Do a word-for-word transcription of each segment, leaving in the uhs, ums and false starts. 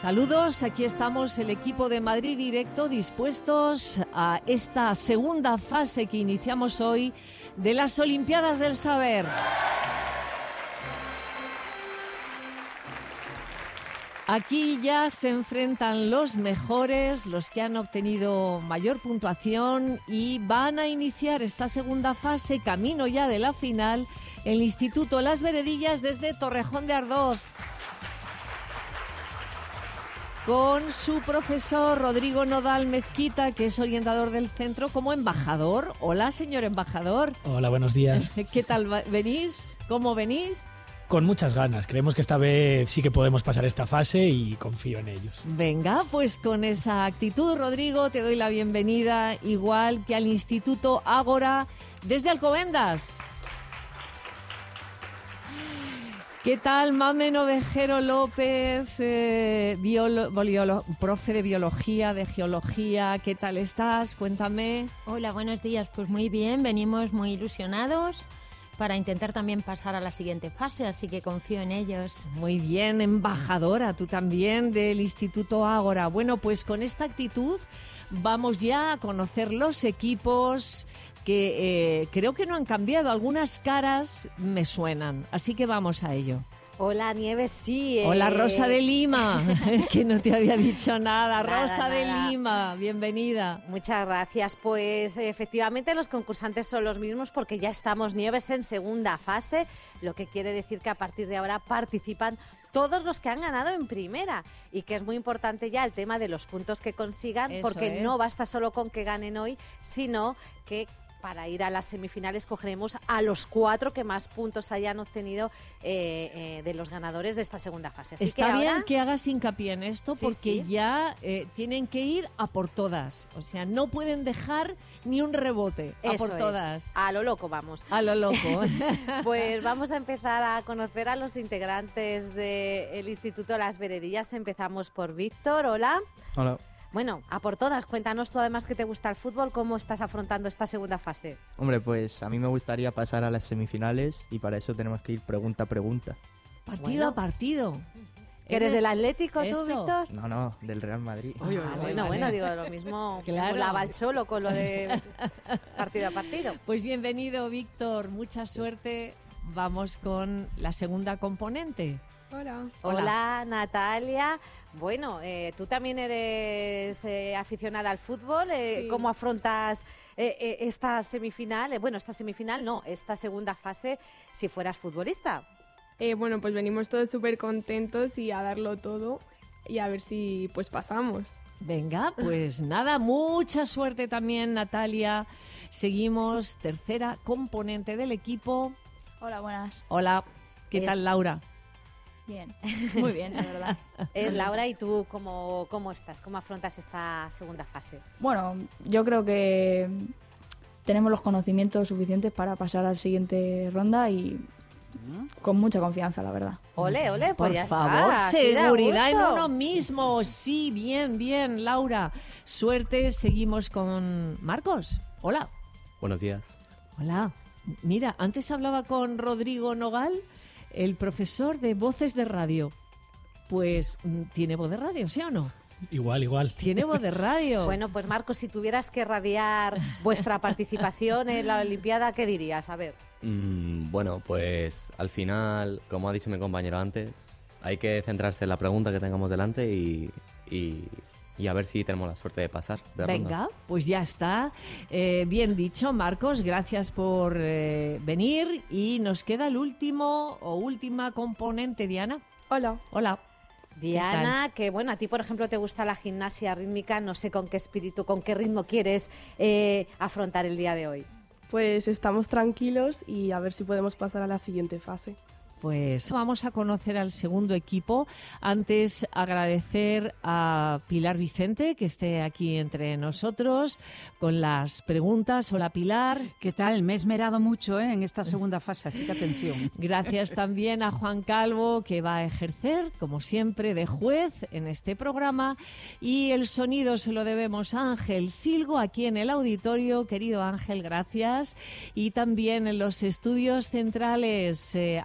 Saludos, aquí estamos el equipo de Madrid Directo dispuestos a esta segunda fase que iniciamos hoy de las Olimpiadas del Saber. Aquí ya se enfrentan los mejores, los que han obtenido mayor puntuación y van a iniciar esta segunda fase, camino ya de la final, el Instituto Las Veredillas desde Torrejón de Ardoz, con su profesor Rodrigo Nodal Mezquita, que es orientador del centro, como embajador. Hola, señor embajador. Hola, buenos días. ¿Qué tal venís? ¿Cómo venís? Con muchas ganas. Creemos que esta vez sí que podemos pasar esta fase y confío en ellos. Venga, pues con esa actitud, Rodrigo, te doy la bienvenida, igual que al Instituto Ágora desde Alcobendas. ¿Qué tal, Mamen Ovejero López, eh, biolo, biolo, profe de biología, de geología? ¿Qué tal estás? Cuéntame. Hola, buenos días. Pues muy bien, venimos muy ilusionados para intentar también pasar a la siguiente fase, así que confío en ellos. Muy bien, embajadora, tú también del Instituto Ágora. Bueno, pues con esta actitud vamos ya a conocer los equipos que eh, creo que no han cambiado. Algunas caras me suenan, así que vamos a ello. Hola, Nieves, sí. Eh... Hola, Rosa de Lima, que no te había dicho nada. nada Rosa nada. de Lima, bienvenida. Muchas gracias. Pues efectivamente los concursantes son los mismos porque ya estamos, Nieves, en segunda fase, lo que quiere decir que a partir de ahora participan todos los que han ganado en primera y que es muy importante ya el tema de los puntos que consigan. Eso porque es. No basta solo con que ganen hoy, sino que para ir a las semifinales cogeremos a los cuatro que más puntos hayan obtenido eh, eh, de los ganadores de esta segunda fase. Así Está que bien ahora... que hagas hincapié en esto, sí, porque sí. ya eh, tienen que ir a por todas. O sea, no pueden dejar ni un rebote. A Eso por todas. Es. A lo loco vamos. A lo loco. Pues vamos a empezar a conocer a los integrantes del Instituto Las Veredillas. Empezamos por Víctor. Hola. Hola. Bueno, a por todas, cuéntanos tú, además que te gusta el fútbol, ¿cómo estás afrontando esta segunda fase? Hombre, pues a mí me gustaría pasar a las semifinales y para eso tenemos que ir pregunta a pregunta. Partido bueno. a partido. ¿Eres del Atlético tú, eso. Víctor? No, no, del Real Madrid. Oye, ah, bueno, vale. bueno, digo, lo mismo claro. la el solo con lo de partido a partido. Pues bienvenido, Víctor, mucha suerte. Vamos con la segunda componente. Hola. Hola. Hola, Natalia. Bueno, eh, tú también eres eh, aficionada al fútbol. Eh, sí. ¿Cómo afrontas eh, eh, esta semifinal? Eh, bueno, esta semifinal no, esta segunda fase si fueras futbolista. Eh, bueno, pues venimos todos súper contentos y a darlo todo y a ver si pues pasamos. Venga, pues nada, mucha suerte también, Natalia. Seguimos, tercera componente del equipo. Hola, buenas. Hola, ¿qué es... tal, Laura? Bien, muy bien, la verdad. Es Laura, ¿y tú cómo, cómo estás? ¿Cómo afrontas esta segunda fase? Bueno, yo creo que tenemos los conocimientos suficientes para pasar a la siguiente ronda y con mucha confianza, la verdad. Ole, ole, pues por ya favor, está. Seguridad en uno mismo. Sí, bien, bien, Laura. Suerte, seguimos con Marcos. Hola. Buenos días. Hola. Mira, antes hablaba con Rodrigo Nogal, el profesor de voces de radio. Pues, ¿tiene voz de radio, sí o no? Igual, igual. Tiene voz de radio. Bueno, pues Marcos, si tuvieras que radiar vuestra participación en la Olimpiada, ¿qué dirías? A ver. Mm, bueno, pues al final, como ha dicho mi compañero antes, hay que centrarse en la pregunta que tengamos delante y... y... y a ver si tenemos la suerte de pasar. De Venga, ronda. Pues ya está. Eh, bien dicho, Marcos, gracias por eh, venir. Y nos queda el último o última componente, Diana. Hola. Hola. Diana, que bueno, a ti por ejemplo te gusta la gimnasia rítmica, no sé con qué espíritu, con qué ritmo quieres eh, afrontar el día de hoy. Pues estamos tranquilos y a ver si podemos pasar a la siguiente fase. Pues vamos a conocer al segundo equipo. Antes, agradecer a Pilar Vicente, que esté aquí entre nosotros, con las preguntas. Hola, Pilar. ¿Qué tal? Me he esmerado mucho ¿eh? en esta segunda fase, así que atención. Gracias también a Juan Calvo, que va a ejercer, como siempre, de juez en este programa. Y el sonido se lo debemos a Ángel Silgo, aquí en el auditorio. Querido Ángel, gracias. Y también en los estudios centrales eh, a José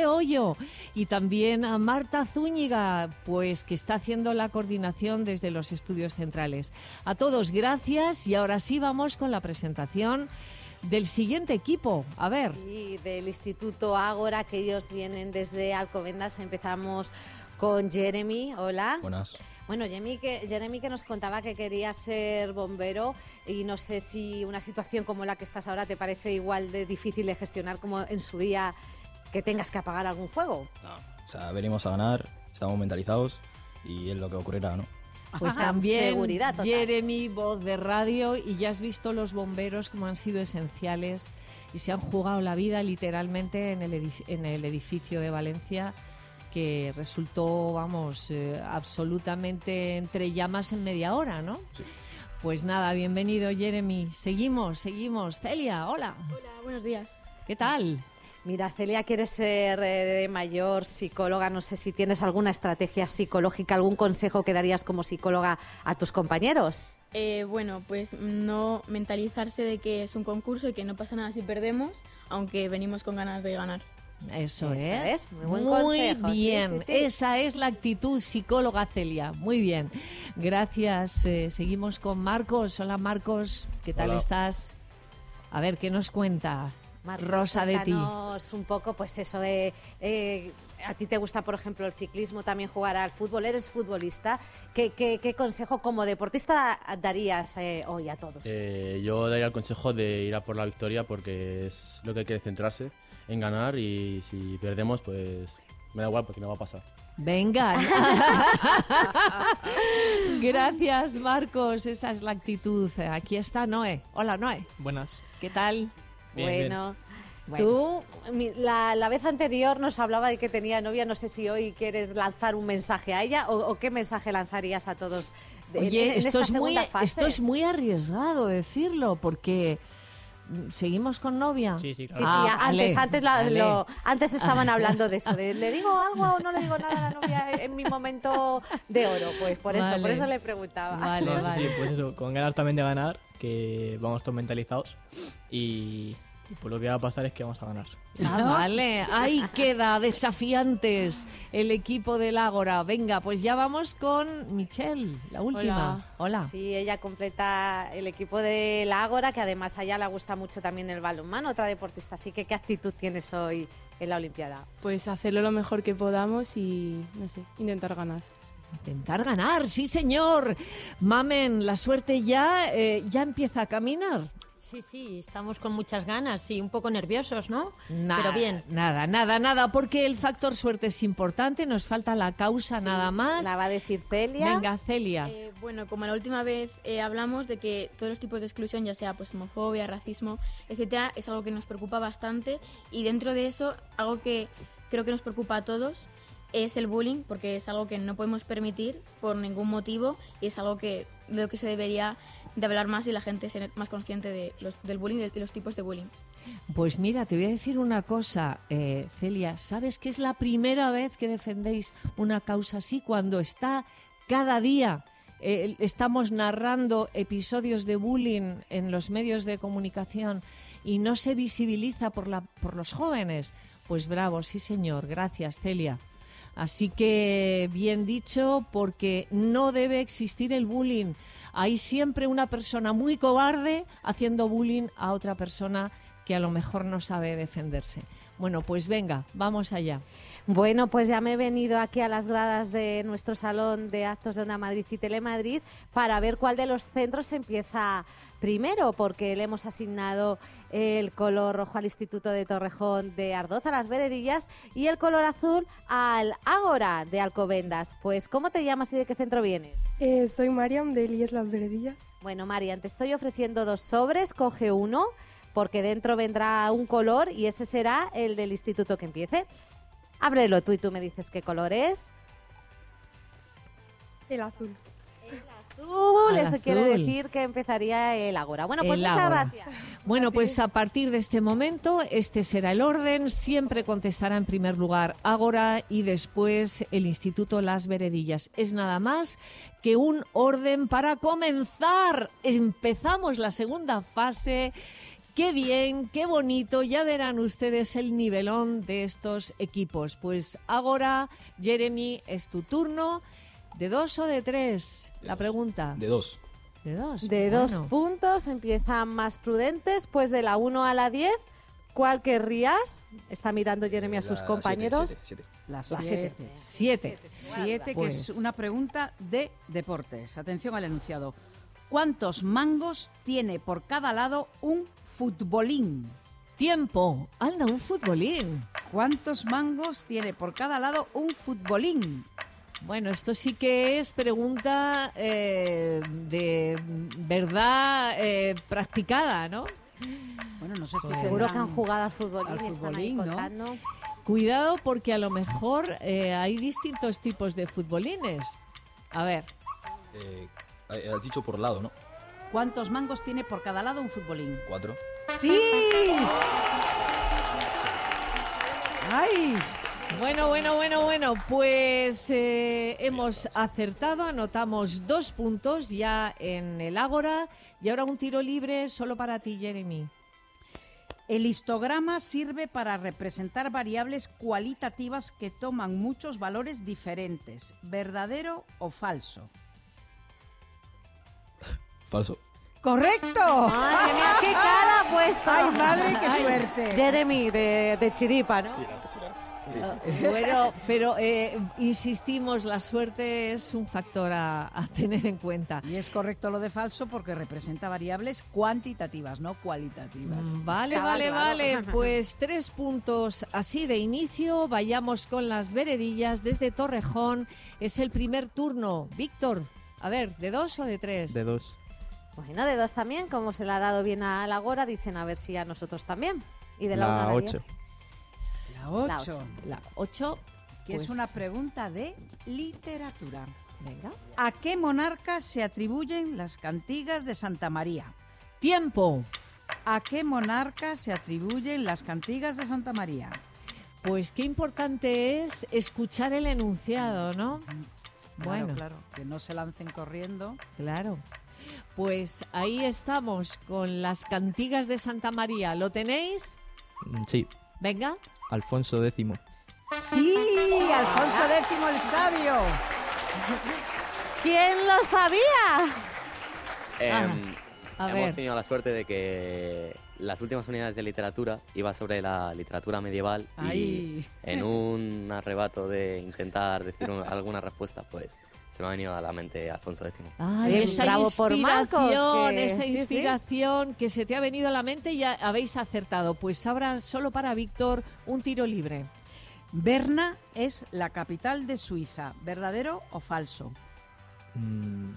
Hoyo y también a Marta Zúñiga, pues que está haciendo la coordinación desde los estudios centrales. A todos, gracias, y ahora sí vamos con la presentación del siguiente equipo. A ver. Sí, del Instituto Ágora, que ellos vienen desde Alcobendas. Empezamos con Jeremy. Hola. Buenas. Bueno, Jeremy que, Jeremy que nos contaba que quería ser bombero, y no sé si una situación como la que estás ahora te parece igual de difícil de gestionar como en su día que tengas que apagar algún fuego. No, o sea, venimos a ganar, estamos mentalizados y es lo que ocurrirá, ¿no? Pues Ajá, también seguridad total. Jeremy, voz de radio, y ya has visto los bomberos como han sido esenciales y se han jugado la vida literalmente en el, edif- en el edificio de Valencia, que resultó, vamos, eh, absolutamente entre llamas en media hora, ¿no? Sí. Pues nada, bienvenido Jeremy. Seguimos, seguimos. Celia, hola. Hola, buenos días. ¿Qué tal? Mira, Celia, quieres ser eh, de mayor psicóloga. No sé si tienes alguna estrategia psicológica, algún consejo que darías como psicóloga a tus compañeros. Eh, bueno, pues no mentalizarse de que es un concurso y que no pasa nada si perdemos, aunque venimos con ganas de ganar. Eso, Eso es. es, muy buen consejo, sí, bien. sí, sí. Esa es la actitud psicóloga, Celia. Muy bien. Gracias. Eh, seguimos con Marcos. Hola, Marcos. ¿Qué tal Hola. estás? A ver, ¿qué nos cuenta Marcos, Rosa de ti? cuéntanos un poco, pues eso, eh, eh, a ti te gusta, por ejemplo, el ciclismo, también jugar al fútbol, eres futbolista. ¿Qué, qué, qué consejo como deportista darías eh, hoy a todos? Eh, yo daría el consejo de ir a por la victoria, porque es lo que hay que centrarse en ganar, y si perdemos, pues me da igual porque no va a pasar. Venga. Gracias, Marcos. Esa es la actitud. Aquí está Noé. Hola, Noé. Buenas. ¿Qué tal? Bien, bueno, Bueno. tú, mi- la, la vez anterior nos hablaba de que tenía novia, no sé si hoy quieres lanzar un mensaje a ella, o, o qué mensaje lanzarías a todos de, Oye, en, en esto, esta es muy, segunda fase. esto es muy arriesgado decirlo, porque mm, seguimos con novia. Sí, sí, Sí, claro. sí, Ah, antes, vale, antes, la- vale. lo- antes estaban hablando de eso, de ¿le digo algo o no le digo nada a la novia en mi momento de oro? Pues por eso, Vale. por eso le preguntaba. Vale, No, sí, vale. sí, pues eso, con ganas también de ganar, que vamos todos mentalizados y, y pues lo que va a pasar es que vamos a ganar. Ah, vale, ahí queda, desafiantes, el equipo del Ágora. Venga, pues ya vamos con Michelle, la última. Hola. Sí, ella completa el equipo de la Ágora, que además a ella le gusta mucho también el balonmano, otra deportista. Así que, ¿qué actitud tienes hoy en la Olimpiada? Pues hacerlo lo mejor que podamos y, no sé, intentar ganar. Intentar ganar, sí señor. Mamen, la suerte ya, eh, ya empieza a caminar. Sí, sí, estamos con muchas ganas y un poco nerviosos, ¿no? Na- Pero bien. Nada, nada, nada, porque el factor suerte es importante, nos falta la causa Sí, nada más. La va a decir Celia. Venga, Celia. Eh, bueno, como la última vez eh, hablamos de que todos los tipos de exclusión, ya sea pues homofobia, racismo, etcétera, es algo que nos preocupa bastante, y dentro de eso, algo que creo que nos preocupa a todos es el bullying, porque es algo que no podemos permitir por ningún motivo, y es algo que de lo que se debería de hablar más y la gente ser más consciente de los, del bullying y de los tipos de bullying. Pues mira, te voy a decir una cosa, eh, Celia, ¿sabes que es la primera vez que defendéis una causa así? Cuando está cada día, eh, estamos narrando episodios de bullying en los medios de comunicación y no se visibiliza por, la, por los jóvenes. Pues bravo, sí señor, gracias Celia. Así que bien dicho, porque no debe existir el bullying. Hay siempre una persona muy cobarde haciendo bullying a otra persona que a lo mejor no sabe defenderse. Bueno, pues venga, vamos allá. Bueno, pues ya me he venido aquí a las gradas de nuestro salón de actos de Onda Madrid y Telemadrid para ver cuál de los centros empieza primero, porque le hemos asignado el color rojo al Instituto de Torrejón de Ardoz, a las Veredillas, y el color azul al Ágora de Alcobendas. Pues, ¿cómo te llamas y de qué centro vienes? Eh, soy Mariam, de Elías Las Veredillas. Bueno, Marian, te estoy ofreciendo dos sobres, coge uno, porque dentro vendrá un color y ese será el del instituto que empiece. Ábrelo tú y tú me dices qué color es. El azul. Azul, Al eso azul. quiere decir que empezaría el Ágora. Bueno, pues El muchas Ágora. gracias. Bueno, pues a partir de este momento, este será el orden. Siempre contestará en primer lugar Ágora y después el Instituto Las Veredillas. Es nada más que un orden para comenzar. Empezamos la segunda fase, Qué bien, qué bonito, ya verán ustedes el nivelón de estos equipos. Pues ahora, Jeremy, es tu turno. ¿De dos o de tres? La pregunta. De dos. De dos. De bueno. dos puntos, empiezan más prudentes, pues de la uno a la diez, ¿cuál querrías? Está mirando Jeremy a sus La compañeros. siete, siete, siete. La La siete. Siete. Siete, que Pues- es una pregunta de deportes. Atención al enunciado. ¿Cuántos mangos tiene por cada lado un futbolín? Tiempo. Anda, un futbolín. ¿Cuántos mangos tiene por cada lado un futbolín? Bueno, esto sí que es pregunta eh, de verdad eh, practicada, ¿no? Bueno, no sé si Seguro tendrán que han jugado al fútbol. al y están ahí futbolín, ¿no? contando. Cuidado porque a lo mejor eh, hay distintos tipos de futbolines. A ver, Eh, has dicho por lado, ¿no? ¿Cuántos mangos tiene por cada lado un futbolín? Cuatro. ¡Sí! ¡Ay! bueno, bueno, bueno, bueno, pues eh, hemos acertado, anotamos dos puntos ya en el Ágora y ahora un tiro libre solo para ti, Jeremy. El histograma sirve para representar variables cualitativas que toman muchos valores diferentes. ¿Verdadero o falso? Falso. ¡Correcto! Madre mía, qué cara ha puesto. ¡Ay, madre, qué Ay, suerte! Jeremy, de, de chiripa, ¿no? Sí, claro que sí, claro que sí. Sí, Ah, sí. Bueno, pero eh, insistimos, la suerte es un factor a, a tener en cuenta. Y es correcto lo de falso porque representa variables cuantitativas, no cualitativas. Mm, Vale, Estaba vale, claro. vale. Pues tres puntos así de inicio. Vayamos con las veredillas desde Torrejón. Es el primer turno. Víctor, a ver, ¿de dos o de tres? De dos. Bueno, de dos también, como se le ha dado bien a la Gora, dicen a ver si a nosotros también. Y de la, La una a la ocho. diez. La ocho, La ocho. La ocho. que es pues, una pregunta de literatura. Venga. ¿A qué monarca se atribuyen las cantigas de Santa María? Tiempo. ¿A qué monarca se atribuyen las cantigas de Santa María? Pues qué importante es escuchar el enunciado, ¿no? Claro, Bueno, claro, que no se lancen corriendo. claro. Pues ahí estamos con las cantigas de Santa María. ¿Lo tenéis? Mm, Sí, Venga. Alfonso X. ¡Sí! ¡Alfonso X el sabio! ¿Quién lo sabía? Em, Ah, a hemos ver. tenido la suerte de que las últimas unidades de literatura iba sobre la literatura medieval y Ay. en un arrebato de intentar decir un- alguna respuesta, pues se me ha venido a la mente Alfonso X. Ay, Bien, esa bravo por inspiración, Marcos, que- esa sí, sí. inspiración que se te ha venido a la mente y ya habéis acertado. Pues ahora solo para Víctor un tiro libre. Berna es la capital de Suiza. ¿Verdadero o falso? Mm,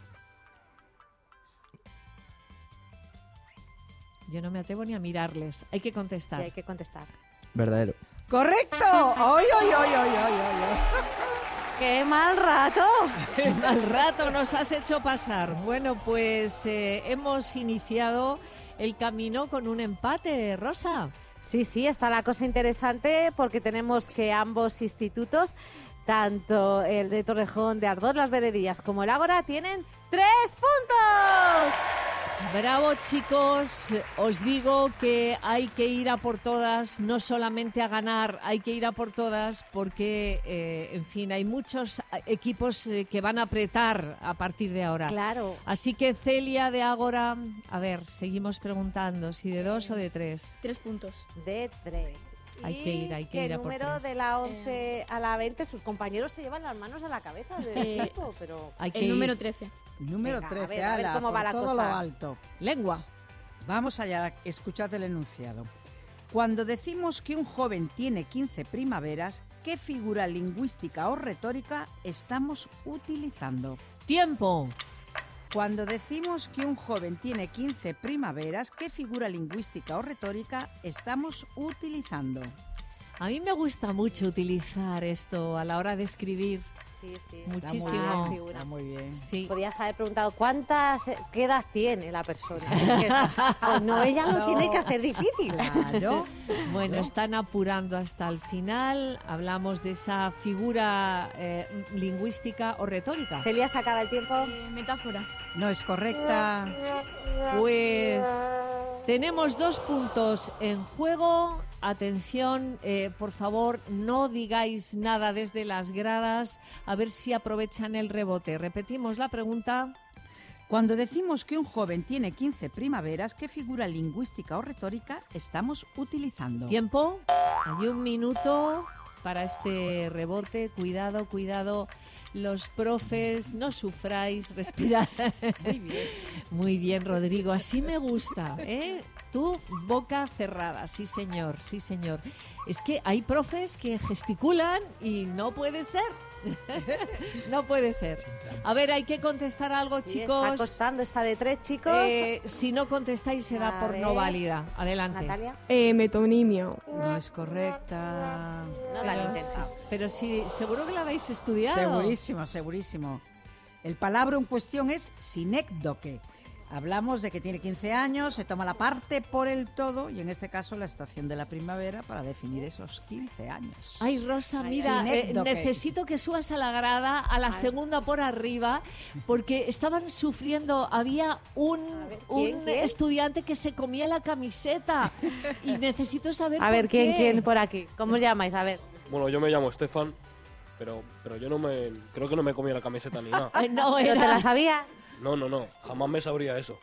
Yo no me atrevo ni a mirarles. Hay que Sí, contestar. hay que contestar. verdadero. ¡Correcto! ¡Ay, ay, ay, ay, ay, ay! ¡Qué mal rato! Al rato nos has hecho pasar. Bueno, pues eh, hemos iniciado el camino con un empate, Rosa. Sí, sí, está la cosa interesante porque tenemos que ambos institutos, tanto el de Torrejón de Ardós, Las Veredillas, como el Ágora, tienen tres puntos. Bravo, chicos. Os digo que hay que ir a por todas, no solamente a ganar, hay que ir a por todas porque, eh, en fin, hay muchos equipos eh, que van a apretar a partir de ahora. Claro. Así que Celia de Ágora, a ver, seguimos preguntando si de dos o de tres. Tres puntos. De tres. Hay que ir, hay que ¿Y ir qué a por número tres. de la once a la veinte? Sus compañeros se llevan las manos a la cabeza del Eh, equipo, pero... Hay que El número ir. trece. Número Venga, a trece, ver, a ver ala, cómo por va la todo cosa. lo alto. Lengua. Vamos allá, escuchad el enunciado. Cuando decimos que un joven tiene quince primaveras, ¿qué figura lingüística o retórica estamos utilizando? Tiempo. Cuando decimos que un joven tiene quince primaveras, ¿qué figura lingüística o retórica estamos utilizando? A mí me gusta mucho utilizar esto a la hora de escribir. Sí, sí. Muchísimo. Está muy bien, Está muy bien. Sí. Podías haber preguntado cuántas, qué edad tiene la persona. Porque esa- pues no, ella lo No. tiene que hacer difícil. Claro. Bueno, están apurando hasta el final. Hablamos de esa figura eh, lingüística o retórica. Celia, se acaba el tiempo. Eh, metáfora. No es correcta. Pues Tenemos dos puntos en juego. Atención, eh, por favor, no digáis nada desde las gradas, a ver si aprovechan el rebote. Repetimos la pregunta. Cuando decimos que un joven tiene quince primaveras, ¿qué figura lingüística o retórica estamos utilizando? Tiempo. Hay un minuto para este rebote. Cuidado, cuidado. Los profes, no sufráis, respirad. Muy bien. Muy bien, Rodrigo. Así me gusta, ¿eh? Tú, boca cerrada. Sí, señor, sí, señor. Es que hay profes que gesticulan y no puede ser. No puede ser. A ver, hay que contestar algo, Sí, chicos. está costando, está de tres, chicos. Eh, si no contestáis será A por no ver. válida. Adelante. Natalia. Eh, metonimia. No es correcta. No la han intentado. Pero sí, seguro que la habéis estudiado. Segurísimo, segurísimo. El palabra en cuestión es sinécdoque. Hablamos de que tiene quince años, se toma la parte por el todo y en este caso la estación de la primavera para definir esos quince años. Ay, Rosa, mira, eh, Sinécdoque. necesito que subas a la grada, a la Ay. segunda por arriba, porque estaban sufriendo. Había un, ver, ¿quién, un quién? estudiante que se comía la camiseta y necesito saber A ver, por ¿quién, qué. quién por aquí? ¿Cómo os llamáis? A ver. Bueno, yo me llamo Estefan, pero, pero yo no me... Creo que no me comí la camiseta ni nada. Ay, no, ¿Pero era... te la sabías? No, no, no. Jamás me sabría eso.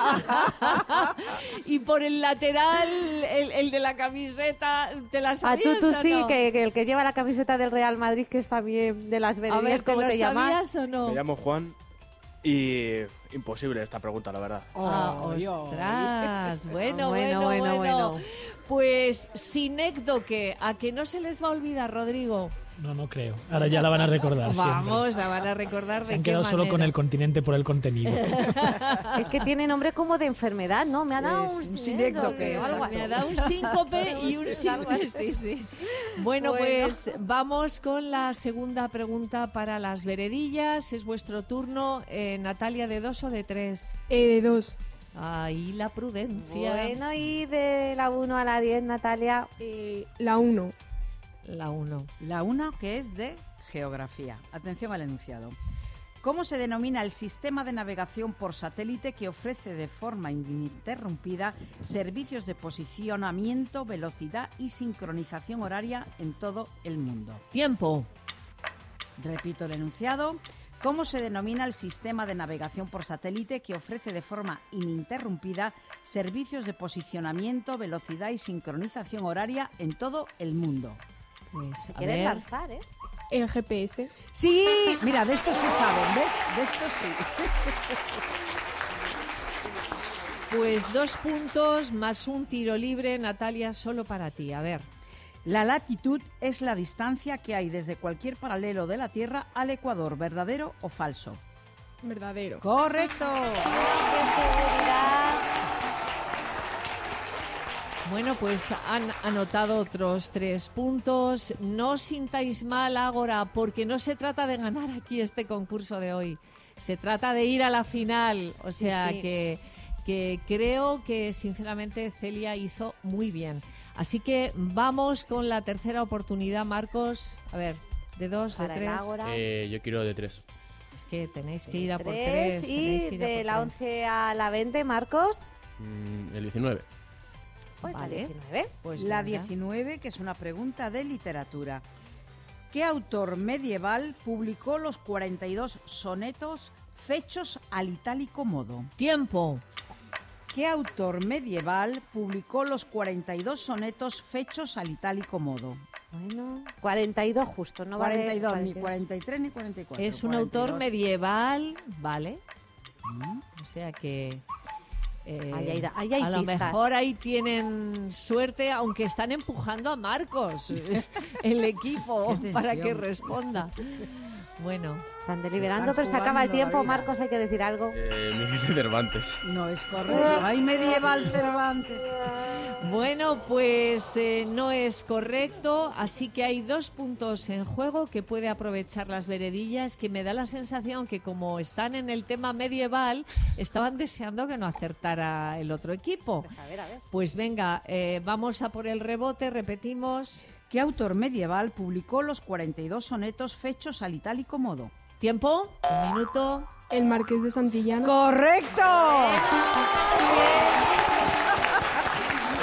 Y por el lateral, el, el de la camiseta, ¿te la Ah, sabías tú, tú o sí, no? que, que el que lleva la camiseta del Real Madrid, que es también de las A veredillas, ver, ¿te ¿cómo lo te llamas? sabías o no? Me llamo Juan y... Imposible esta pregunta, la verdad. Ah, Ay, ay. ostras, bueno, Bueno, bueno, bueno, bueno, bueno. Pues sinécdoque, ¿a que no se les va a olvidar, Rodrigo? No, no creo. Ahora ya la van a recordar siempre. Vamos, la van a recordar Se de han qué quedado manera. solo con el continente por el contenido. Es que tiene nombre como de enfermedad, ¿no? Me ha dado Es un un sinécdoque sinécdoque, o algo exacto. Me ha así. dado un síncope y un Sí, algo síncope. así. Sí, sí. Bueno, Bueno. pues vamos con la segunda pregunta para las veredillas. Es vuestro turno. Eh, Natalia, ¿de dos o de tres? Eh, de dos. Ahí la prudencia. Bueno, y de la uno a la diez, Natalia. Eh, la uno. La uno. La una, que es de geografía. Atención al enunciado. ¿Cómo se denomina el sistema de navegación por satélite que ofrece de forma ininterrumpida servicios de posicionamiento, velocidad y sincronización horaria en todo el mundo? Tiempo. Repito el enunciado. ¿Cómo se denomina el sistema de navegación por satélite que ofrece de forma ininterrumpida servicios de posicionamiento, velocidad y sincronización horaria en todo el mundo? Pues, Se a quieren ver. lanzar, ¿eh? El G P S. Sí, mira, de esto sí saben, ¿ves? De esto sí. Pues dos puntos más un tiro libre, Natalia, solo para ti. A ver. La latitud es la distancia que hay desde cualquier paralelo de la Tierra al Ecuador, ¿verdadero o falso? Verdadero. ¡Correcto! ¡Qué seguridad! Bueno, pues han anotado otros tres puntos. No os sintáis mal, Ágora, porque no se trata de ganar aquí este concurso de hoy. Se trata de ir a la final. O Sí, sea sí. que, que creo que, sinceramente, Celia hizo muy bien. Así que vamos con la tercera oportunidad, Marcos. A ver, de dos, Para de el tres. Ágora. Eh, yo quiero de tres. Es que tenéis que ir a por Tres tres. y tenéis que ir a de por la tres. once a la veinte, Marcos. Mm, el diecinueve. Pues la Vale. diecinueve. Pues La venga. diecinueve, que es una pregunta de literatura. ¿Qué autor medieval publicó los cuarenta y dos sonetos fechos al itálico modo? Tiempo. ¿Qué autor medieval publicó los cuarenta y dos sonetos fechos al itálico modo? Bueno, cuarenta y dos justo, ¿no? vale cuarenta y dos, ni cuarenta. cuarenta y tres ni cuarenta y cuatro. Es un cuarenta y autor dos. medieval, ¿vale? Mm. O sea que... eh, Ahí hay- ahí hay a lo pistas. mejor ahí tienen suerte, aunque están empujando a Marcos, el equipo, Qué para que tensión. responda. Bueno, Están deliberando, Se están pero se acaba el jugando la tiempo. vida. Marcos, hay que decir algo. Eh, Miguel de Cervantes. No es correcto. Hay medieval Cervantes. bueno, pues eh, no es correcto, así que hay dos puntos en juego que puede aprovechar las veredillas, que me da la sensación que como están en el tema medieval, estaban deseando que no acertara el otro equipo. Pues a ver, a ver. Pues venga, eh, vamos a por el rebote, repetimos. ¿Qué autor medieval publicó los cuarenta y dos sonetos fechos al itálico modo? ¿Tiempo? Un minuto. El Marqués de Santillana. ¡Correcto!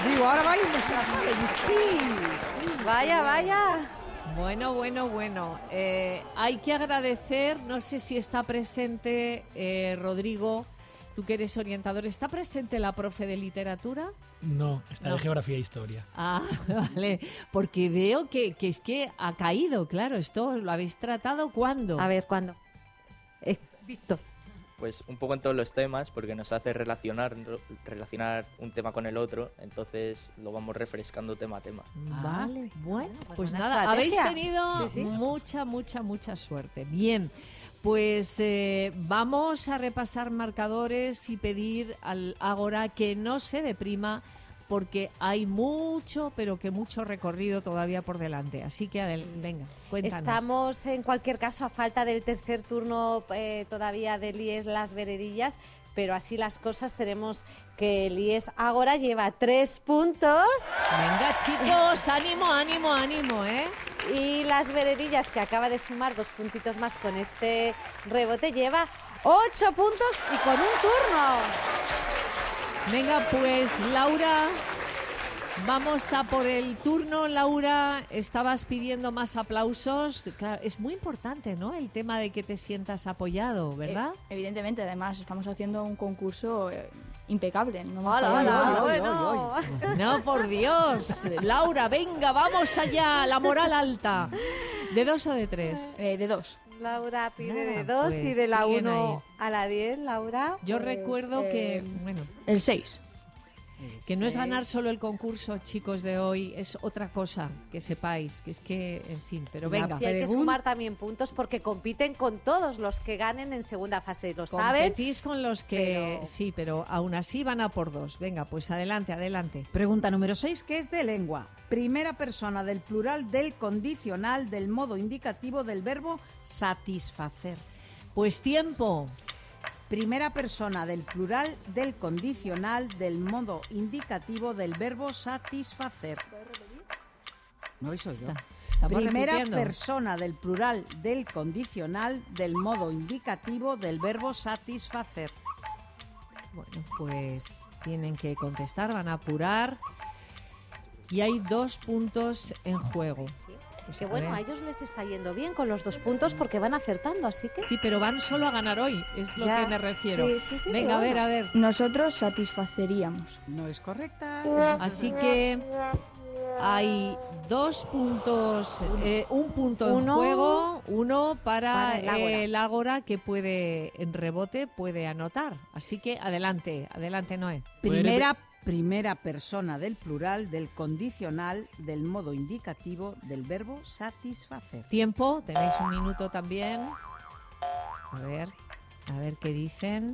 Rodrigo, ahora va y no se la sabe. Y sí, sí. Vaya, vaya. Bueno, bueno, bueno. Eh, hay que agradecer, no sé si está presente eh, Rodrigo, tú que eres orientador, ¿está presente la profe de literatura? No, está No. de geografía e historia. Ah, vale, porque veo que, que es que ha caído, claro, esto lo habéis tratado ¿cuándo? A ver, ¿cuándo? Eh, Víctor. Pues un poco en todos los temas, porque nos hace relacionar, relacionar un tema con el otro, entonces lo vamos refrescando tema a tema. Vale, bueno, pues una nada, habéis estrategia. tenido Sí, sí. mucha, mucha, mucha suerte. Bien, pues eh, vamos a repasar marcadores y pedir al Ágora que no se deprima porque hay mucho, pero que mucho recorrido todavía por delante. Así que, Adel, venga, cuéntanos. Estamos, en cualquier caso, a falta del tercer turno eh, todavía del I E S Las Veredillas, pero así las cosas tenemos que el I E S Ágora lleva tres puntos. Venga, chicos, ánimo, ánimo, ánimo, ¿eh? Y Las Veredillas, que acaba de sumar dos puntitos más con este rebote, lleva ocho puntos y con un turno. Venga, pues Laura, vamos a por el turno. Laura, estabas pidiendo más aplausos. Claro, es muy importante, ¿no? El tema de que te sientas apoyado, ¿verdad? Eh, evidentemente, además, estamos haciendo un concurso eh, impecable. No hemos Hola, fallado hola, nada. bueno. No, por Dios. Laura, venga, vamos allá. La moral alta. ¿De dos o de tres? Eh, de dos. Laura pide Nada, de dos pues y de la siguen uno a la diez, Laura. Yo Pues, recuerdo que, eh, bueno, El seis. que no es ganar solo el concurso, chicos, de hoy, es otra cosa, que sepáis, que es que, en fin, pero venga. Sí, hay que sumar también puntos porque compiten con todos los que ganen en segunda fase, lo saben. Competís con los que, pero- sí, pero aún así van a por dos. Venga, pues adelante, adelante. Pregunta número seis, que es de lengua. Primera persona del plural del condicional del modo indicativo del verbo satisfacer. Pues tiempo. Primera persona del plural del condicional del modo indicativo del verbo satisfacer. ¿No habéis oído? Está- estamos Primera repitiendo. persona del plural del condicional del modo indicativo del verbo satisfacer. Bueno, pues tienen que contestar, van a apurar. Y hay dos puntos en juego. Pues Que a bueno, ver. a ellos les está yendo bien con los dos puntos porque van acertando, así que... Sí, pero van solo a ganar hoy, es lo Ya, que me refiero. sí, sí, sí, Venga, a pero ver, bueno. a ver. Nosotros satisfaceríamos. No es correcta. Así que hay dos puntos, eh, un punto en Uno juego, uno para, para el Ágora. eh, el Ágora que puede, en rebote, puede anotar. Así que adelante, adelante, Noé. Primera, primera persona del plural del condicional del modo indicativo del verbo satisfacer. Tiempo, tenéis un minuto también. A ver, a ver qué dicen.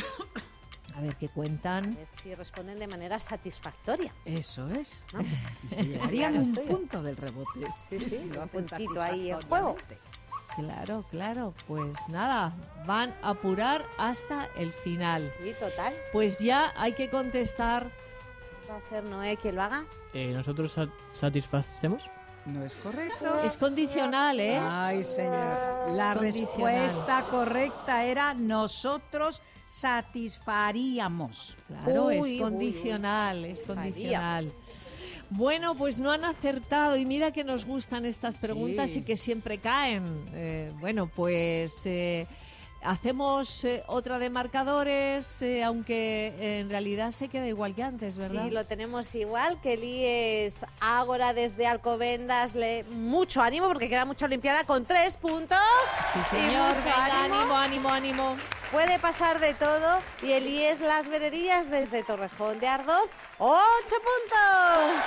A ver qué cuentan. Es si responden de manera satisfactoria. Eso es. ¿No? Y se llevarían Ya lo un estoy. punto del rebote. Sí, sí, Si lo un hacen puntito ahí en juego. satisfactoriamente. Claro, claro. Pues nada, van a apurar hasta el final. Sí, total. Pues ya hay que contestar. Va a ser Noé quien lo haga. Eh, ¿Nosotros sa- satisfacemos? No es correcto. Es condicional, ¿eh? Ay, señor. La Es condicional. respuesta correcta era nosotros satisfaríamos. Claro, Uy, es uy, condicional, es condicional. Bueno, pues no han acertado y mira que nos gustan estas preguntas Sí. y que siempre caen. Eh, bueno, pues eh, hacemos eh, otra de marcadores, eh, aunque eh, en realidad se queda igual que antes, ¿verdad? Sí, lo tenemos igual, que el I E S Ágora desde Alcobendas, le mucho ánimo porque queda mucha Olimpiada con tres puntos. Sí, Y señor, mucho venga, ánimo. ánimo, ánimo, ánimo. Puede pasar de todo. Y el I E S Las Veredillas desde Torrejón de Ardoz, ocho puntos.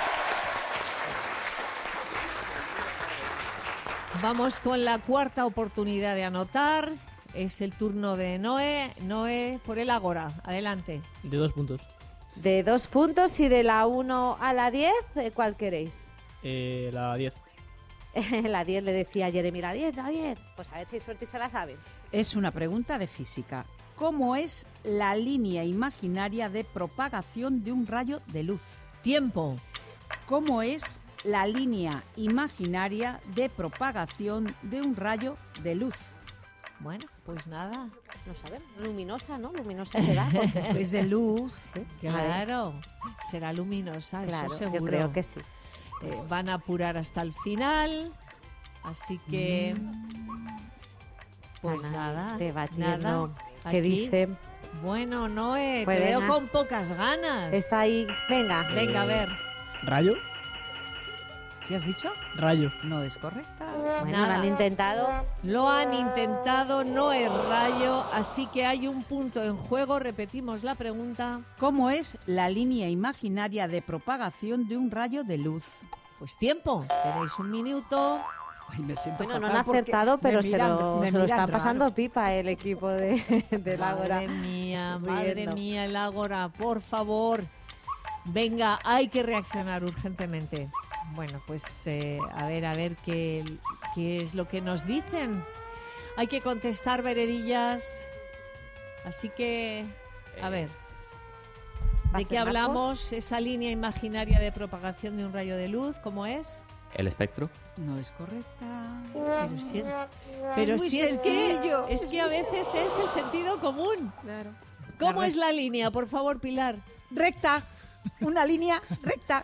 Vamos con la cuarta oportunidad de anotar. Es el turno de Noé. Noé por el Ágora. Adelante. De dos puntos. De dos puntos y de la uno a la diez, ¿cuál queréis? Eh, la diez. La diez le decía a Jeremy, la diez, la diez. Pues a ver si hay suerte y se la saben. Es una pregunta de física. ¿Cómo es la línea imaginaria de propagación de un rayo de luz? Tiempo. ¿Cómo es la línea imaginaria de propagación de un rayo de luz? Bueno, pues nada. No sabemos. Luminosa, ¿no? Luminosa será. Porque Es de luz. Sí, Claro, será luminosa, Claro, eso yo seguro. creo que sí. Eh, van a apurar hasta el final, así que... Pues Ana, nada, debatiendo. nada. ¿Qué Aquí. dice? Bueno, Noé, Pues te veo venga. con pocas ganas. Está ahí. Venga. Venga, a ver. ¿Rayo? ¿Qué has dicho? Rayo. No es correcta. Bueno, Nada. lo han intentado. Lo han intentado, no es rayo, así que hay un punto en juego. Repetimos la pregunta. ¿Cómo es la línea imaginaria de propagación de un rayo de luz? Pues tiempo, tenéis un minuto. Ay, me siento Bueno, no fatal han porque acertado, me pero miran- se lo, me se lo miran están raro. pasando pipa el equipo de, del Ágora. Madre mía, madre Riendo. mía, el Ágora, por favor. Venga, hay que reaccionar urgentemente. Bueno, pues eh, a ver, a ver qué, qué es lo que nos dicen. Hay que contestar, veredillas. Así que, a ver, ¿Va a ¿de ser qué Marcos? hablamos? Esa línea imaginaria de propagación de un rayo de luz, ¿cómo es? El espectro. No es correcta. Pero si es, pero muy si es que, sencillo. es que a veces es el sentido común. Claro. ¿Cómo La es la línea, por favor, Pilar? Recta. Una línea recta.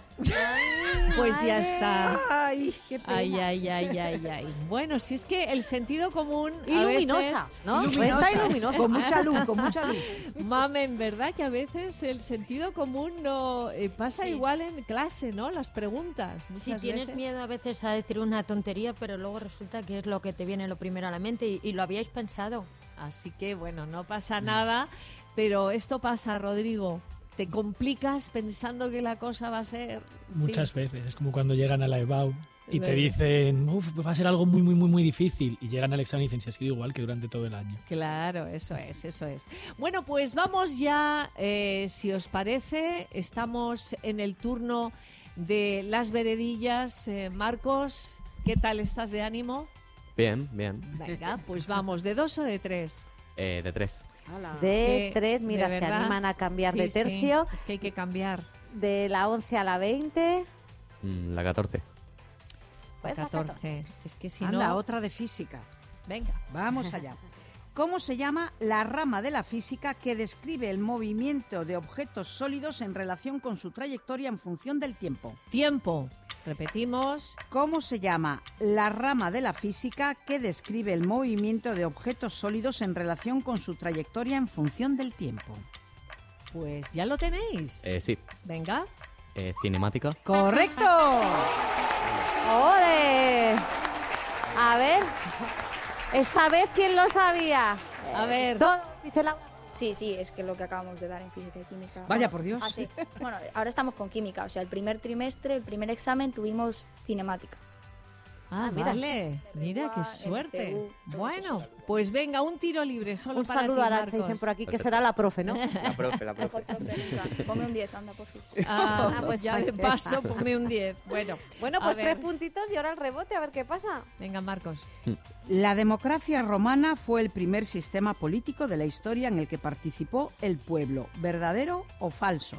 Pues ya está. Ay, qué pena. Ay, ay, ay, ay, ay. Bueno, si es que el sentido común. Y a luminosa, veces- ¿no? Luminosa. Recta y luminosa. Con mucha luz, con mucha luz. Mamen, ¿verdad? Que a veces el sentido común no eh, pasa Sí. igual en clase, ¿no? Las preguntas. Si muchas tienes veces. miedo a veces a decir una tontería, pero luego resulta que es lo que te viene lo primero a la mente y, y lo habíais pensado. Así que, bueno, no pasa nada. Pero esto pasa, Rodrigo. Te complicas pensando que la cosa va a ser... en Muchas fin. veces. Es como cuando llegan a la E B A U y te Verdad. dicen, uff, va a ser algo muy, muy, muy, muy difícil. Y llegan al examen y dicen, si ha sido igual que durante todo el año. Claro, eso es, eso es. Bueno, pues vamos ya, eh, si os parece, estamos en el turno de las veredillas. Eh, Marcos, ¿qué tal estás de ánimo? Bien, bien. Venga, pues vamos, ¿de dos o de tres? Eh, de tres. De Que, tres, mira, de se verdad, animan a cambiar sí, de sí, tercio. es que hay que cambiar. De la once a la veinte. Mm, la catorce. Pues la catorce. Es que si Anda, no... otra de física. Venga. Vamos allá. ¿Cómo se llama la rama de la física que describe el movimiento de objetos sólidos en relación con su trayectoria en función del tiempo? Tiempo. Repetimos. ¿Cómo se llama la rama de la física que describe el movimiento de objetos sólidos en relación con su trayectoria en función del tiempo? Pues ya lo tenéis. Eh, sí. Venga. Eh, cinemática. ¡Correcto! ¡Ole! A ver, esta vez, ¿quién lo sabía? A ver. Todo, dice la... Sí, sí, es que lo que acabamos de dar en física y química. Vaya, Bueno, por Dios. hace- bueno, ahora estamos con química, o sea, el primer trimestre, el primer examen tuvimos cinemática. Ah, mira. vale. Mira, qué M suerte. C U, todo Bueno, pues venga, un tiro libre solo Un para saludo ti, a Arantxa, Marcos. dicen por aquí, que Perfecto. será la profe, ¿no? La profe, la Mejor profe. profe nunca. Ponme un diez, anda, por fin. Ah, Ah, pues pues ya de vale. paso ponme un diez. Bueno, Bueno, a pues ver. tres puntitos y ahora el rebote, a ver qué pasa. Venga, Marcos. La democracia romana fue el primer sistema político de la historia en el que participó el pueblo. ¿Verdadero o falso?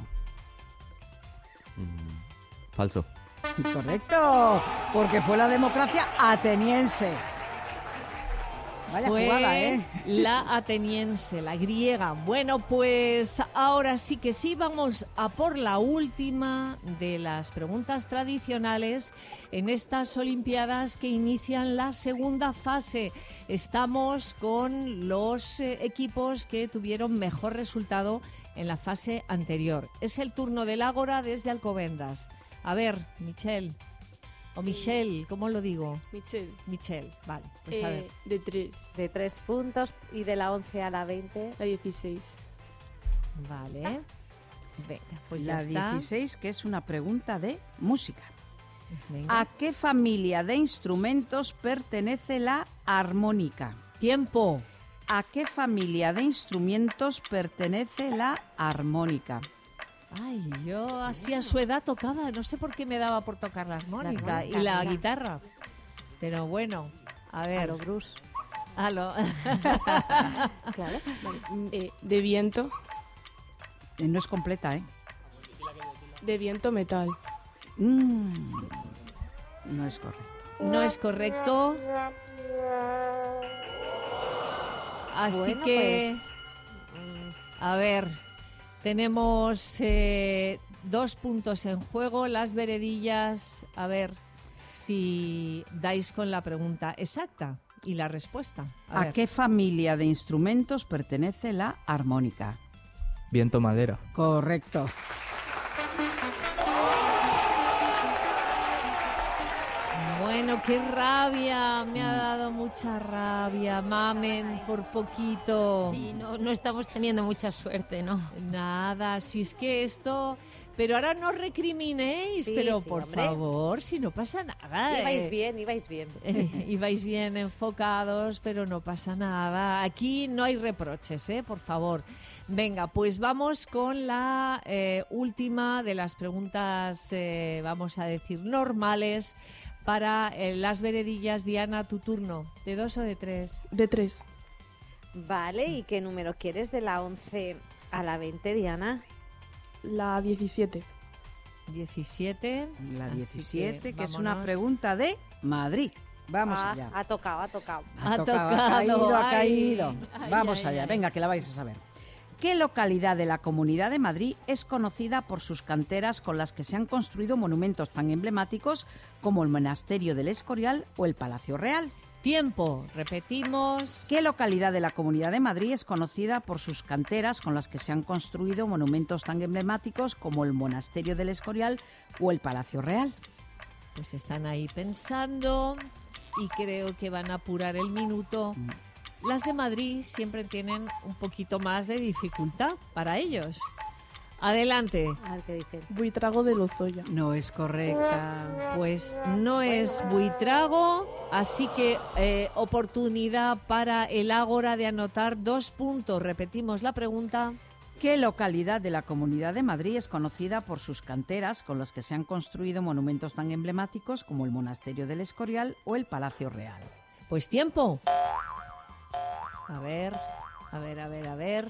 Mm, falso. Correcto, porque fue la democracia ateniense. Vaya Fue jugada, ¿eh? la ateniense, la griega. Bueno, pues ahora sí que sí, vamos a por la última de las preguntas tradicionales en estas Olimpiadas que inician la segunda fase. Estamos con los eh, equipos que tuvieron mejor resultado en la fase anterior. Es el turno del Ágora desde Alcobendas. A ver, Michelle, o Michelle, ¿cómo lo digo? Michelle. Michelle, vale, pues a Eh, ver. de tres. De tres puntos y de la once a la veinte. La dieciséis. Vale. Venga, pues la ya está. dieciséis, que es una pregunta de música. Venga. ¿A qué familia de instrumentos pertenece la armónica? Tiempo. ¿A qué familia de instrumentos pertenece la armónica? Ay, yo así a su edad tocaba, no sé por qué me daba por tocar la armónica, armónica, y la mira. guitarra. Pero bueno, a ver. A lo Bruce. A lo- Claro. Vale. mm, eh, de viento. Eh, no es completa, ¿eh? De viento metal. Mm, no es correcto. No es correcto. Así Bueno, que, pues, a ver, tenemos eh, dos puntos en juego. Las veredillas, a ver si dais con la pregunta exacta y la respuesta. A ¿A ver. qué familia de instrumentos pertenece la armónica? Viento madera. Correcto. Bueno, qué rabia, me ha dado mucha rabia, mamen, por poquito. Sí, no, no estamos teniendo mucha suerte, ¿no? Nada, si es que esto... Pero ahora no recriminéis, Sí, pero sí, por hombre. favor, si no pasa nada. Ibais eh. bien, ibais bien. Eh, ibais bien enfocados, pero no pasa nada. Aquí no hay reproches, ¿eh? Por favor. Venga, pues vamos con la eh, última de las preguntas, eh, vamos a decir, normales para eh, las veredillas. Diana, tu turno. ¿De dos o de tres? De tres. Vale, ¿y qué número quieres de la once a la veinte, Diana? La diecisiete. diecisiete. La Así diecisiete, que, es vámonos. una pregunta de Madrid. Vamos Ah, allá. ha tocado, ha tocado. Ha, Ha tocado, tocado, ha caído, ha ay. caído. Ay, Vamos ay, allá, ay. venga, que la vais a saber. ¿Qué localidad de la Comunidad de Madrid es conocida por sus canteras con las que se han construido monumentos tan emblemáticos como el Monasterio del Escorial o el Palacio Real? Tiempo, repetimos. ¿Qué localidad de la Comunidad de Madrid es conocida por sus canteras con las que se han construido monumentos tan emblemáticos como el Monasterio del Escorial o el Palacio Real? Pues están ahí pensando y creo que van a apurar el minuto. Las de Madrid siempre tienen un poquito más de dificultad para ellos. Adelante. A ver qué dicen. Buitrago de Lozoya. No es correcta. Pues no es Buitrago, así que eh, oportunidad para el Ágora de anotar dos puntos. Repetimos la pregunta. ¿Qué localidad de la Comunidad de Madrid es conocida por sus canteras con las que se han construido monumentos tan emblemáticos como el Monasterio del Escorial o el Palacio Real? Pues tiempo. A ver, a ver, a ver, a ver.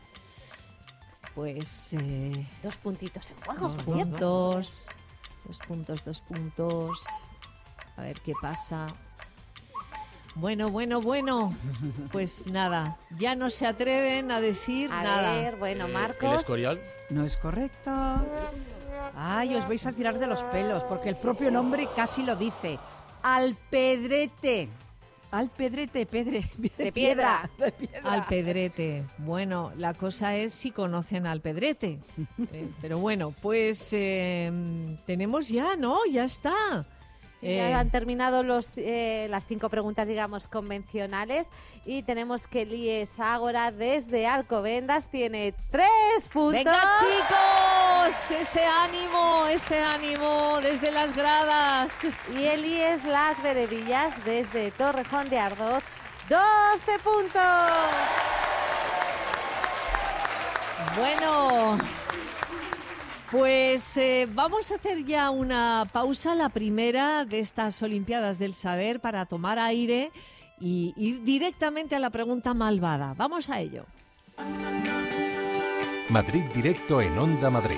Pues... Eh, Dos puntitos en juego, dos por cierto. puntos, dos puntos, dos puntos. A ver qué pasa. Bueno, bueno, bueno. Pues nada, ya no se atreven a decir A nada. ver, bueno, Eh, Marcos. ¿El Escorial? No es correcto. Ay, os vais a tirar de los pelos porque el propio nombre casi lo dice. Alpedrete. Alpedrete, pedre, de, De piedra. piedra. De piedra. Alpedrete. Bueno, la cosa es si conocen al Pedrete. Eh, pero bueno, pues eh, tenemos ya, ¿no? Ya está. Sí, Eh, ya han terminado los, eh, las cinco preguntas, digamos, convencionales y tenemos que Elías Ágora desde Alcobendas tiene tres puntos. ¡Venga, chicos! Ese ánimo, ese ánimo desde las gradas. Y Elías Las Veredillas desde Torrejón de Ardoz, doce puntos. Bueno, pues eh, vamos a hacer ya una pausa, la primera de estas Olimpiadas del Saber, para tomar aire y ir directamente a la pregunta malvada. Vamos a ello. Madrid Directo en Onda Madrid.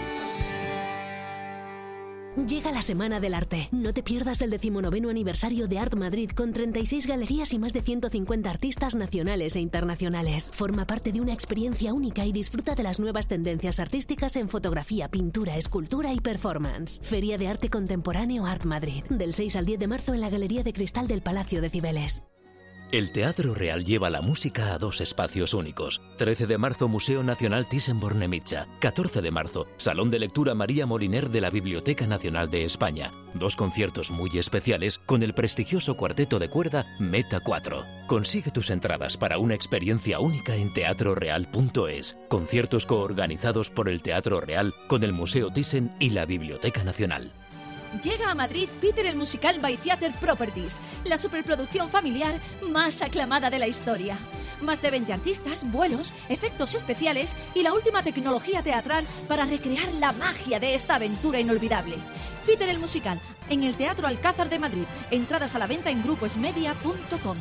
Llega la Semana del Arte. No te pierdas el decimonoveno aniversario de Art Madrid con treinta y seis galerías y más de ciento cincuenta artistas nacionales e internacionales. Forma parte de una experiencia única y disfruta de las nuevas tendencias artísticas en fotografía, pintura, escultura y performance. Feria de Arte Contemporáneo Art Madrid. Del seis al diez de marzo en la Galería de Cristal del Palacio de Cibeles. El Teatro Real lleva la música a dos espacios únicos. trece de marzo, Museo Nacional Thyssen-Bornemisza. catorce de marzo, Salón de Lectura María Moliner de la Biblioteca Nacional de España. Dos conciertos muy especiales con el prestigioso cuarteto de cuerda Meta cuatro. Consigue tus entradas para una experiencia única en teatro real punto es. Conciertos coorganizados por el Teatro Real con el Museo Thyssen y la Biblioteca Nacional. Llega a Madrid Peter el Musical by Theatre Properties, la superproducción familiar más aclamada de la historia. Más de veinte artistas, vuelos, efectos especiales y la última tecnología teatral para recrear la magia de esta aventura inolvidable. Peter el Musical, en el Teatro Alcázar de Madrid. Entradas a la venta en gruposmedia punto com.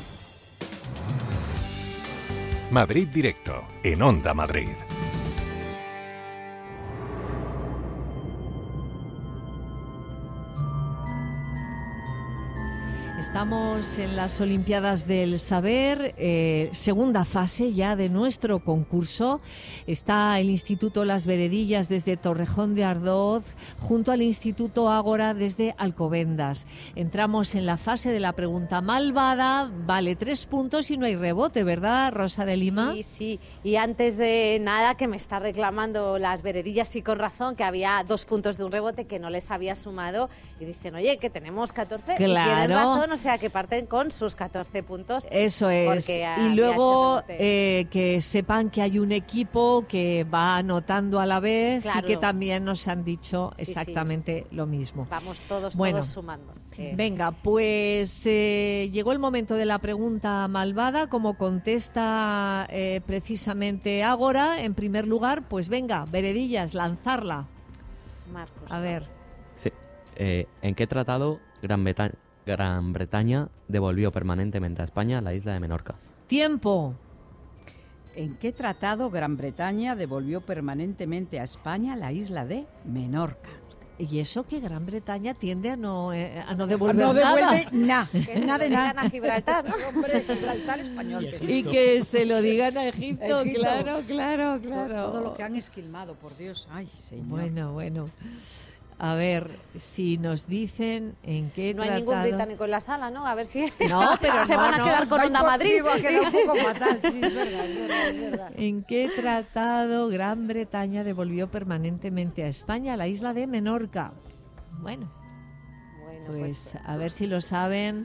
Madrid Directo en Onda Madrid. Estamos en las Olimpiadas del Saber, eh, segunda fase ya de nuestro concurso. Está el Instituto Las Veredillas desde Torrejón de Ardoz, junto al Instituto Ágora desde Alcobendas. Entramos en la fase de la pregunta malvada, vale tres puntos y no hay rebote, ¿verdad, Rosa de Lima? Sí, sí, y antes de nada que me está reclamando Las Veredillas y con razón, que había dos puntos de un rebote que no les había sumado y dicen, oye, que tenemos catorce, claro. Y tienen razón, o sea que parten con sus catorce puntos. Eso es, y luego eh, que sepan que hay un equipo que va anotando a la vez, claro. Y que también nos han dicho sí, exactamente sí. lo mismo. Vamos todos, bueno, todos sumando. Eh. Venga, pues eh, llegó el momento de la pregunta malvada, como contesta eh, precisamente Ágora, en primer lugar, pues venga, Veredillas, lanzarla. Marcos. A ver. Sí. Eh, ¿En qué tratado Gran Bretaña Gran Bretaña devolvió permanentemente a España la isla de Menorca? Tiempo. ¿En qué tratado Gran Bretaña devolvió permanentemente a España la isla de Menorca? Y eso que Gran Bretaña tiende a no, eh, a no devolver no devuelve nada. nada. Nada de nada. A Gibraltar, ¿no? Hombre, Gibraltar español. Y, y que se lo digan a Egipto, Egipto. claro, claro, claro. Todo, todo lo que han esquilmado, por Dios. Ay, señor. Bueno, bueno. A ver, si nos dicen en qué no tratado... hay ningún británico en la sala, ¿no? A ver si no, pero se no, van a no. quedar con Onda Madrid. Va a quedar un poco fatal, sí, es verdad, es verdad, es verdad. ¿En qué tratado Gran Bretaña devolvió permanentemente a España la isla de Menorca? Bueno, bueno pues, pues a ver si lo saben.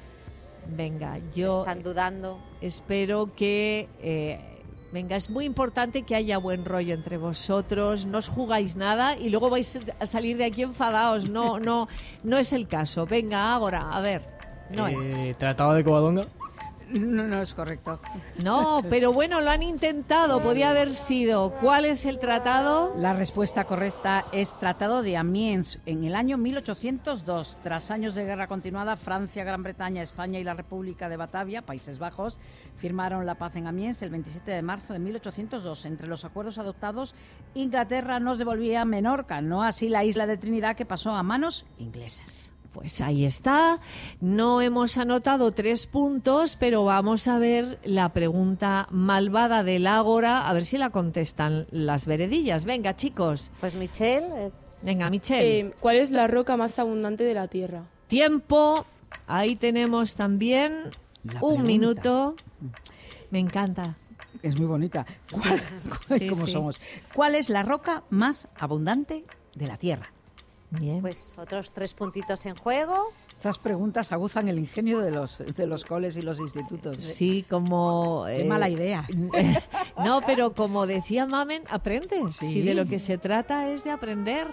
Venga, yo... Están dudando. Espero que... Eh, Venga, es muy importante que haya buen rollo entre vosotros, no os jugáis nada y luego vais a salir de aquí enfadados. No, no, no es el caso. Venga, ahora, a ver. No eh, ¿Tratado de Covadonga? No, no es correcto. No, pero bueno, lo han intentado, podía haber sido. ¿Cuál es el tratado? La respuesta correcta es Tratado de Amiens. En el año mil ochocientos dos, tras años de guerra continuada, Francia, Gran Bretaña, España y la República de Batavia, Países Bajos, firmaron la paz en Amiens el veintisiete de marzo de mil ochocientos dos. Entre los acuerdos adoptados, Inglaterra nos devolvía Menorca, no así la isla de Trinidad, que pasó a manos inglesas. Pues ahí está. No hemos anotado tres puntos, pero vamos a ver la pregunta malvada del Ágora, a ver si la contestan las Veredillas. Venga, chicos. Pues Michelle. Eh. Venga, Michelle. Eh, ¿Cuál es la roca más abundante de la Tierra? Tiempo. Ahí tenemos también la un pregunta. minuto. Me encanta. Es muy bonita. ¿Cuál, sí, ¿Cómo sí. somos? ¿Cuál es la roca más abundante de la Tierra? Bien. Pues otros tres puntitos en juego. Estas preguntas aguzan el ingenio de los de los coles y los institutos. ¿eh? Sí, como... Qué eh, mala idea. No, pero como decía Mamen, aprendes. Sí. Si de lo que se trata es de aprender.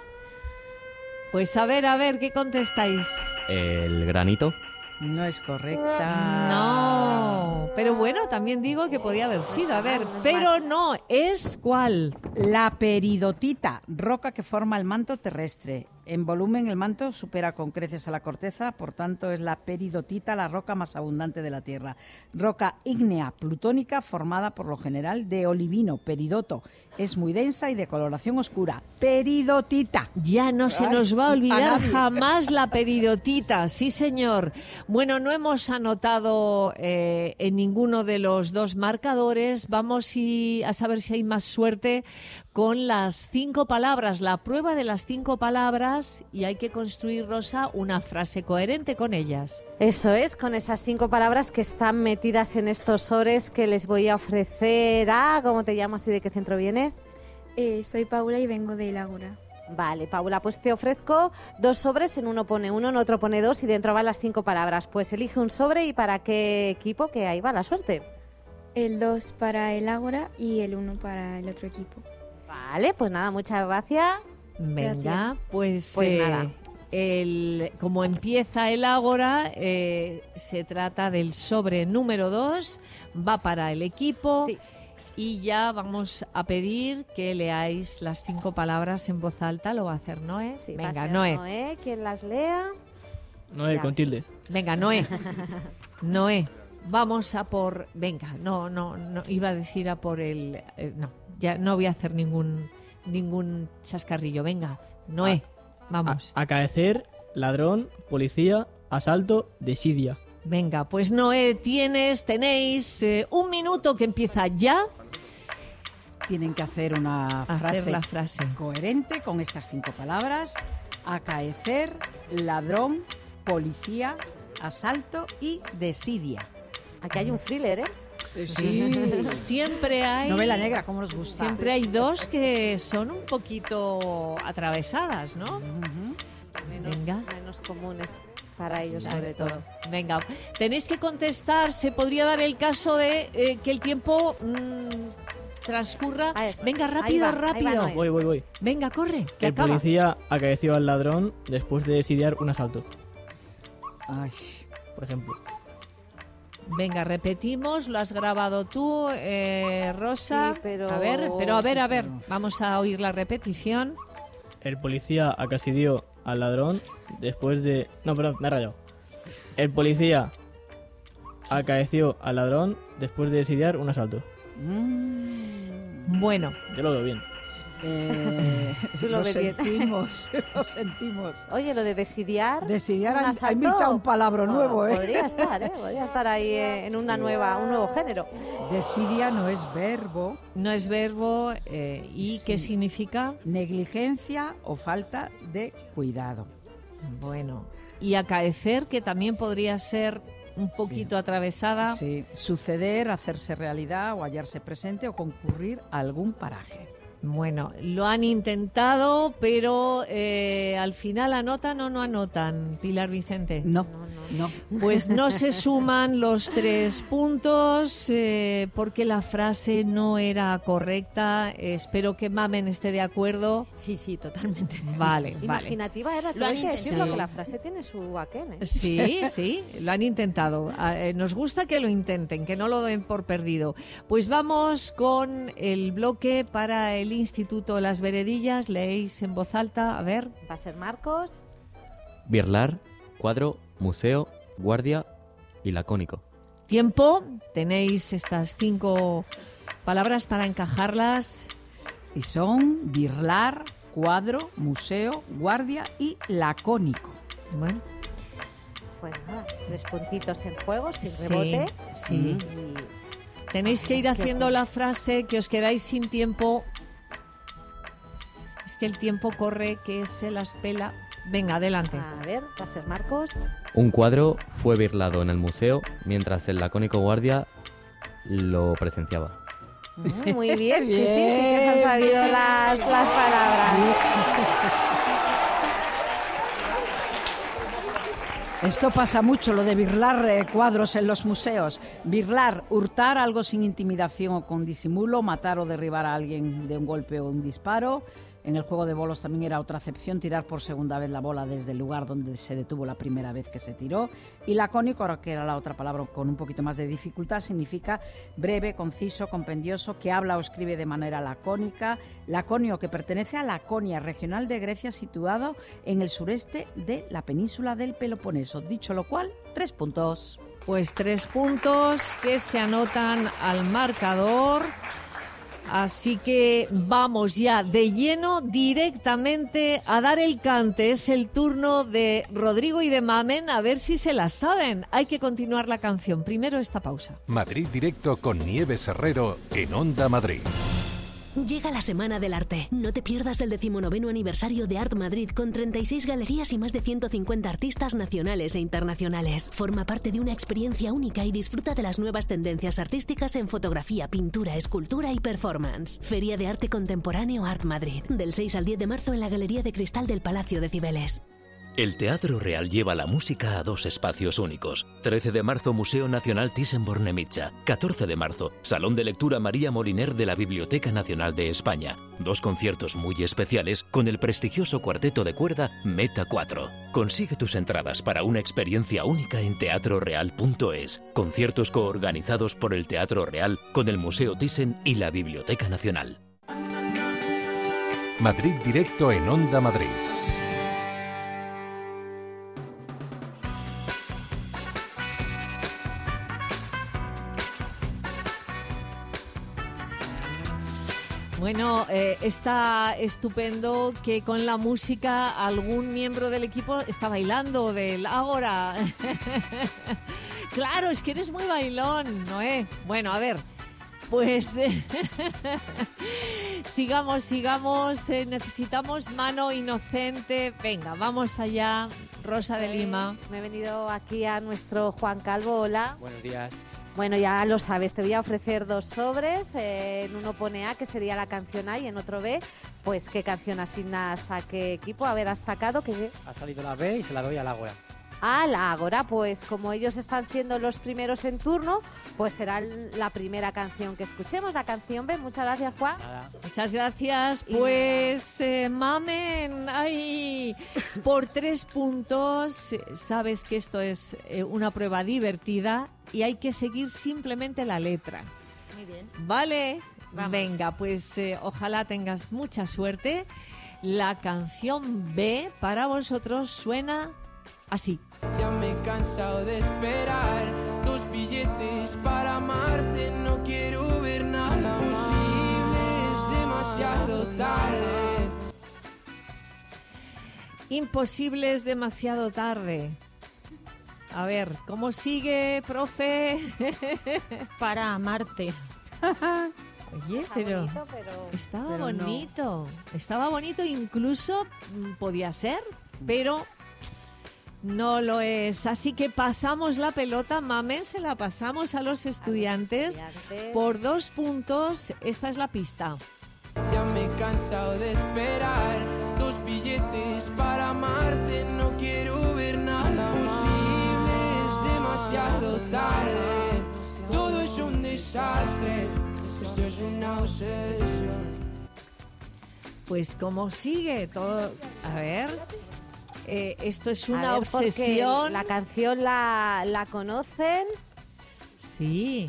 Pues a ver, a ver, ¿qué contestáis? El granito. No es correcta. No, pero bueno, también digo que podía haber sido. A ver, pero no, ¿es cuál? La peridotita, roca que forma el manto terrestre. En volumen el manto supera con creces a la corteza, por tanto es la peridotita la roca más abundante de la Tierra. Roca ígnea plutónica formada por lo general de olivino, peridoto. Es muy densa y de coloración oscura. Peridotita. Ya no se Ay, nos va a a olvidar nadie. jamás la peridotita, sí señor. Bueno, no hemos anotado eh, en ninguno de los dos marcadores. Vamos y, a saber si hay más suerte con las cinco palabras, la prueba de las cinco palabras, y hay que construir, Rosa, una frase coherente con ellas. Eso es, con esas cinco palabras que están metidas en estos sobres que les voy a ofrecer. Ah, ¿cómo te llamas y de qué centro vienes? Eh, soy Paula y vengo del Ágora. Vale, Paula, pues te ofrezco dos sobres, en uno pone uno, en otro pone dos y dentro van las cinco palabras. Pues elige un sobre y para qué equipo, que ahí va la suerte. El dos para el Ágora y el uno para el otro equipo. Vale, pues nada, muchas gracias. Venga, Gracias. pues, Pues eh, nada. el, como empieza el Ágora, eh, se trata del sobre número dos, va para el equipo. Sí. Y ya vamos a pedir que leáis las cinco palabras en voz alta. Lo va a hacer Noé. Sí, va a Venga, ser Noé. Noé, quien las lea. Noé, Ya. con tilde. Venga, Noé. Noé. Vamos a por... Venga, no, no, no. Iba a decir a por el... eh, no, ya no voy a hacer ningún ningún chascarrillo. Venga, Noé. Vamos. A- acaecer, ladrón, policía, asalto, desidia. Venga, pues Noé, tienes, tenéis eh, un minuto que empieza ya. Tienen que hacer una Hacer frase, la frase. coherente con estas cinco palabras: acaecer, ladrón, policía, asalto y desidia. Aquí hay un thriller, ¿eh? Sí. Siempre hay... Novela negra, ¿cómo nos gusta? Siempre hay dos que son un poquito atravesadas, ¿no? Menos, Venga. menos comunes para ellos, sobre todo. Venga, tenéis que contestar. Se podría dar el caso de eh, que el tiempo mmm, transcurra. Venga, rápido, ahí va, ahí rápido. va Noé. Voy, voy, voy. Venga, corre, que El acaba. policía acaeció al ladrón después de desidiar un asalto. Ay. Por ejemplo. Venga, repetimos, lo has grabado tú, eh, Rosa. Sí, pero- A ver, pero a ver, a ver, vamos a oír la repetición. El policía acasidió al ladrón después de... No, perdón, me he rayado. El policía acaeció al ladrón después de desidiar un asalto. Bueno. Yo lo veo bien. Eh, Tú lo lo ves bien. sentimos, lo sentimos. Oye, lo de desidiar. Desidiar un ha- ha asalto, inventado un palabra nuevo, ¿eh? Podría estar, ¿eh? Podría estar ahí eh, en una nueva, un nuevo género. Desidia no es verbo. No es verbo. Eh, ¿Y Sí. qué significa? Negligencia o falta de cuidado. Bueno. Y acaecer, que también podría ser un poquito atravesada. Sí, suceder, hacerse realidad o hallarse presente o concurrir a algún paraje. Bueno, lo han intentado, pero eh, al final anotan o no anotan, Pilar Vicente. No, no. Pues no se suman los tres puntos eh, porque la frase no era correcta. Eh, espero que Mamen esté de acuerdo. Sí, sí, totalmente. Vale, vale. Imaginativa era, Lo todo han hay que decirlo, intentado. que la frase tiene su aquel, ¿eh? Sí, sí, lo han intentado. Ah, eh, Nos gusta que lo intenten, que no lo den por perdido. Pues vamos con el bloque para el Instituto Las Veredillas. Leéis en voz alta, a ver. Va a ser Marcos. Birlar, cuadro, museo, guardia y lacónico. Tiempo, tenéis estas cinco palabras para encajarlas. Y son birlar, cuadro, museo, guardia y lacónico. Bueno. Pues nada, tres puntitos en juego, sin Sí, rebote. sí. Y Tenéis que ir haciendo la frase, que os quedáis sin tiempo. Es que el tiempo corre, que se las pela. Venga, adelante. a ver, va a ser Marcos. Un cuadro fue birlado en el museo mientras el lacónico guardia lo presenciaba. Mm, Muy bien, sí, sí, sí que se han sabido las, las palabras. Esto pasa mucho, lo de birlar eh, cuadros en los museos. Birlar, hurtar algo sin intimidación o con disimulo, matar o derribar a alguien de un golpe o un disparo. En el juego de bolos también era otra acepción, tirar por segunda vez la bola desde el lugar donde se detuvo la primera vez que se tiró. Y lacónico, ahora que era la otra palabra con un poquito más de dificultad, significa breve, conciso, compendioso, que habla o escribe de manera lacónica. Laconio, que pertenece a Laconia, regional de Grecia situado en el sureste de la península del Peloponeso. Dicho lo cual, tres puntos. Pues tres puntos que se anotan al marcador. Así que vamos ya de lleno directamente a dar el cante. Es el turno de Rodrigo y de Mamen, a ver si se la saben. Hay que continuar la canción. Primero esta pausa. Madrid Directo con Nieves Herrero en Onda Madrid. Llega la Semana del Arte. No te pierdas el decimonoveno aniversario de Art Madrid con treinta y seis galerías y más de ciento cincuenta artistas nacionales e internacionales. Forma parte de una experiencia única y disfruta de las nuevas tendencias artísticas en fotografía, pintura, escultura y performance. Feria de Arte Contemporáneo Art Madrid. Del seis al diez de marzo en la Galería de Cristal del Palacio de Cibeles. El Teatro Real lleva la música a dos espacios únicos. trece de marzo, Museo Nacional Thyssen-Bornemisza. catorce de marzo, Salón de Lectura María Moliner de la Biblioteca Nacional de España. Dos conciertos muy especiales con el prestigioso cuarteto de cuerda Meta cuatro. Consigue tus entradas para una experiencia única en teatro real punto es. Conciertos coorganizados por el Teatro Real con el Museo Thyssen y la Biblioteca Nacional. Madrid Directo en Onda Madrid. Bueno, eh, está estupendo que con la música algún miembro del equipo está bailando del Ágora. Claro, es que eres muy bailón, Noé. Bueno, a ver, pues eh, sigamos, sigamos. Eh, necesitamos mano inocente. Venga, vamos allá, Rosa de Lima. Me he venido aquí a nuestro Juan Calvo. Hola. Buenos días. Bueno, ya lo sabes, te voy a ofrecer dos sobres. Eh, en uno pone A, que sería la canción A, y en otro B, pues qué canción asignas a qué equipo. A ver, has sacado que... Ha salido la B y se la doy al Ágora. A la Ágora, pues como ellos están siendo los primeros en turno, pues será la primera canción que escuchemos, la canción B. Muchas gracias, Juan. Nada. Muchas gracias. Pues, eh, mamen, ay, por tres puntos, sabes que esto es eh, una prueba divertida y hay que seguir simplemente la letra. Muy bien. ¿Vale? Vamos. Venga, pues eh, ojalá tengas mucha suerte. La canción B para vosotros suena así. Ya me he cansado de esperar tus billetes para amarte. No quiero ver nada posible, es demasiado tarde. Imposible, es demasiado tarde. A ver, ¿cómo sigue, profe? Para amarte. Oye, Está pero, bonito, pero- estaba pero no. bonito. Estaba bonito, incluso mm, podía ser, pero no lo es. Así que pasamos la pelota, mamen, se la pasamos a los estudiantes. estudiantes. Por dos puntos, esta es la pista. Ya me he cansado de esperar tus billetes para amarte. No quiero ver nada posible, es demasiado tarde. Todo es un desastre, esto es una obsesión. Pues cómo sigue todo. A ver, eh, esto es A una ver, porque obsesión. la canción la, la conocen. Sí.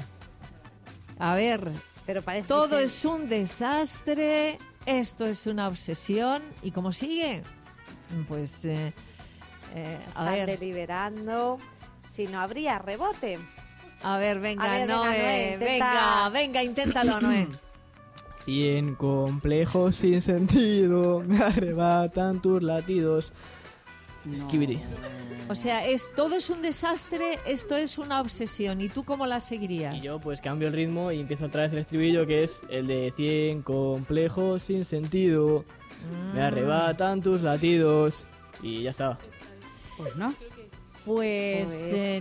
A ver, pero parece todo que- es un desastre, esto es una obsesión. ¿Y cómo sigue? Pues, eh, eh, a Están ver, deliberando. Si no habría rebote. a ver, venga, A ver, venga, Noé, Noé, intenta- venga, venga, inténtalo, Noé. Cien complejos sin sentido me arrebatan tus latidos. Skibidi. O sea, es todo es un desastre, esto es una obsesión. ¿Y tú cómo la seguirías? Y yo pues cambio el ritmo y empiezo otra vez el estribillo, que es el de cien complejos sin sentido me arrebatan tus latidos. Y ya está. Pues no. Pues, Pues- eh,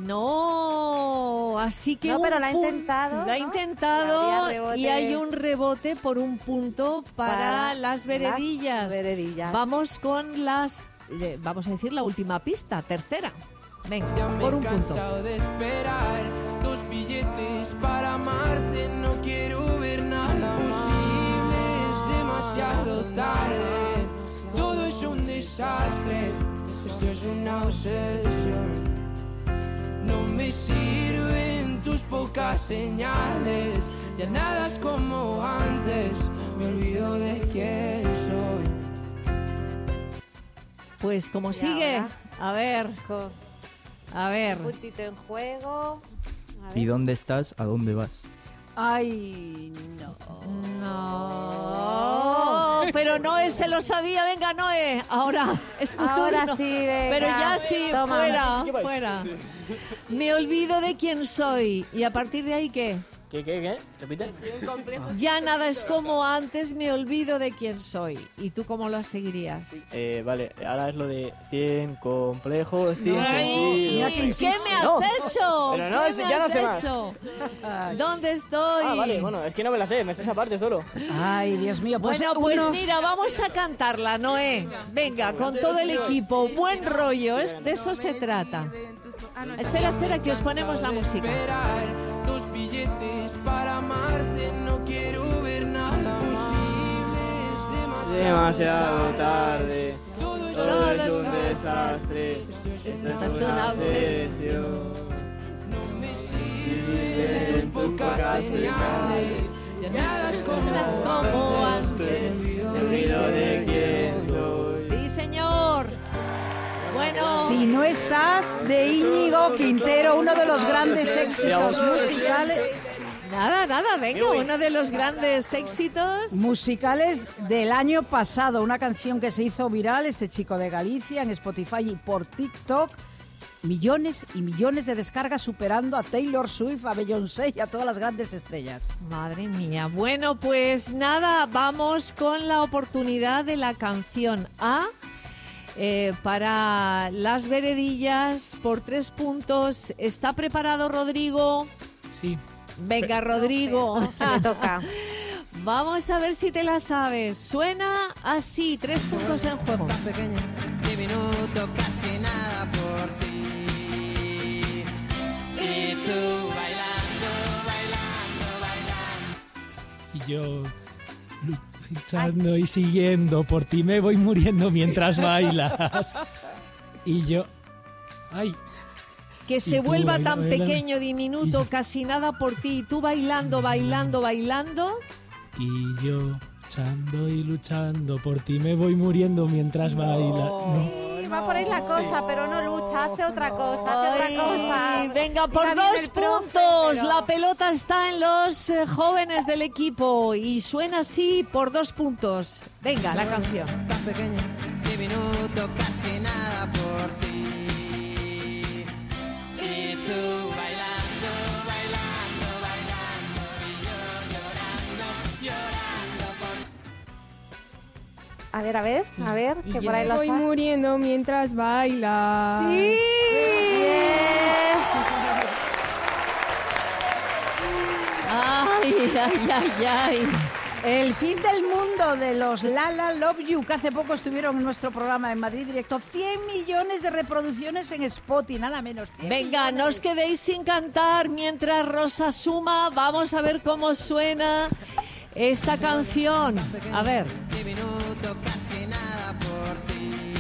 no, así que No, pero un la ha pun- intentado, Lo ha ¿no? intentado Habría rebote. y hay un rebote por un punto para, Para las veredillas. las veredillas. Vamos con las, eh, vamos a decir la última pista, tercera. Venga, Ya me por he un punto. cansado de esperar tus billetes para amarte. No quiero ver nada posible, es demasiado tarde. Todo es un desastre, esto es una obsesión. No me sirven tus pocas señales, ya nada es como antes. Me olvido de quién soy. Pues como Y sigue, ahora, a ver, con a ver. un puntito en juego. A ver. ¿Y dónde estás? ¿A dónde vas? Ay, no. No, pero Noé se lo sabía. Venga, Noé, ahora es tu Ahora turno. sí, venga. Pero ya sí, Toma. fuera, ¿Qué vais? fuera. Me olvido de quién soy. ¿Y a partir de ahí qué? ¿Qué, qué, qué? ¿Repite? Ya nada es como antes, me olvido de quién soy. ¿Y tú cómo lo seguirías? Eh, vale, ahora es lo de cien complejos sin Ay, sentido. ¿qué me has No. hecho? Pero no, ¿Qué es- me ya no has sé más. hecho? ¿Dónde estoy? Ah, vale, bueno, es que no me la sé, me sé esa parte solo. Ay, Dios mío. Pues Bueno, pues uno- mira, vamos a cantarla, Noé. Venga, con todo el equipo. Buen rollo, es, de eso se trata. Espera, espera, que os ponemos la música. Esperar tus billetes para amarte. No quiero ver nada posible, es demasiado, Demasiado tarde. Todo es Todo es Todo un es- desastre. Esto es una obsesión. No me sirven tus pocas señales, ya nada es como Nada es como antes. Me olvido de quién soy. Sí, señor. Bueno, Si no estás, de Íñigo Quintero, uno de los grandes éxitos musicales. Nada, nada, venga, uno de los grandes éxitos musicales del año pasado, una canción que se hizo viral, este chico de Galicia, en Spotify y por TikTok. Millones y millones de descargas, superando a Taylor Swift, a Beyoncé y a todas las grandes estrellas. Madre mía. Bueno, pues nada, vamos con la oportunidad de la canción A. Eh, para las veredillas por tres puntos. ¿Está preparado Rodrigo? Sí. Venga, Rodrigo. No sé, no sé, me toca. Vamos a ver si te la sabes. Suena así, tres puntos en juego. Diminuto, casi nada por ti. Y tú bailando, bailando, bailando. Y yo luchando y siguiendo por ti, me voy muriendo mientras bailas. Y yo... ¡Ay! Que se vuelva tan bailando, pequeño, diminuto, casi nada por ti. Y tú bailando, bailando, bailando. Y yo luchando y luchando por ti, me voy muriendo mientras no, bailas. No. Va por ahí la cosa, pero no lucha, hace otra cosa, hace Ay, otra cosa. Venga, por Diga dos puntos. Profe, pero... La pelota está en los eh, jóvenes del equipo y suena así por dos puntos. Venga, la canción. Tan pequeña, diminuto, casi nada por ti. Y tú bailando, bailando, bailando. Y yo llorando, llorando por... A ver, a ver, a ver, y que yo por ahí me lo voy sa- muriendo mientras bailas. ¡Sí! Bien. Ay, ay, ay, ay. El fin del mundo de los Lala Love You, que hace poco estuvieron en nuestro programa en Madrid Directo. cien millones de reproducciones en Spotify, nada menos. Venga, no os quedéis sin cantar mientras Rosa suma. Vamos a ver cómo suena esta canción. A ver. Diminuto, casi nada por ti.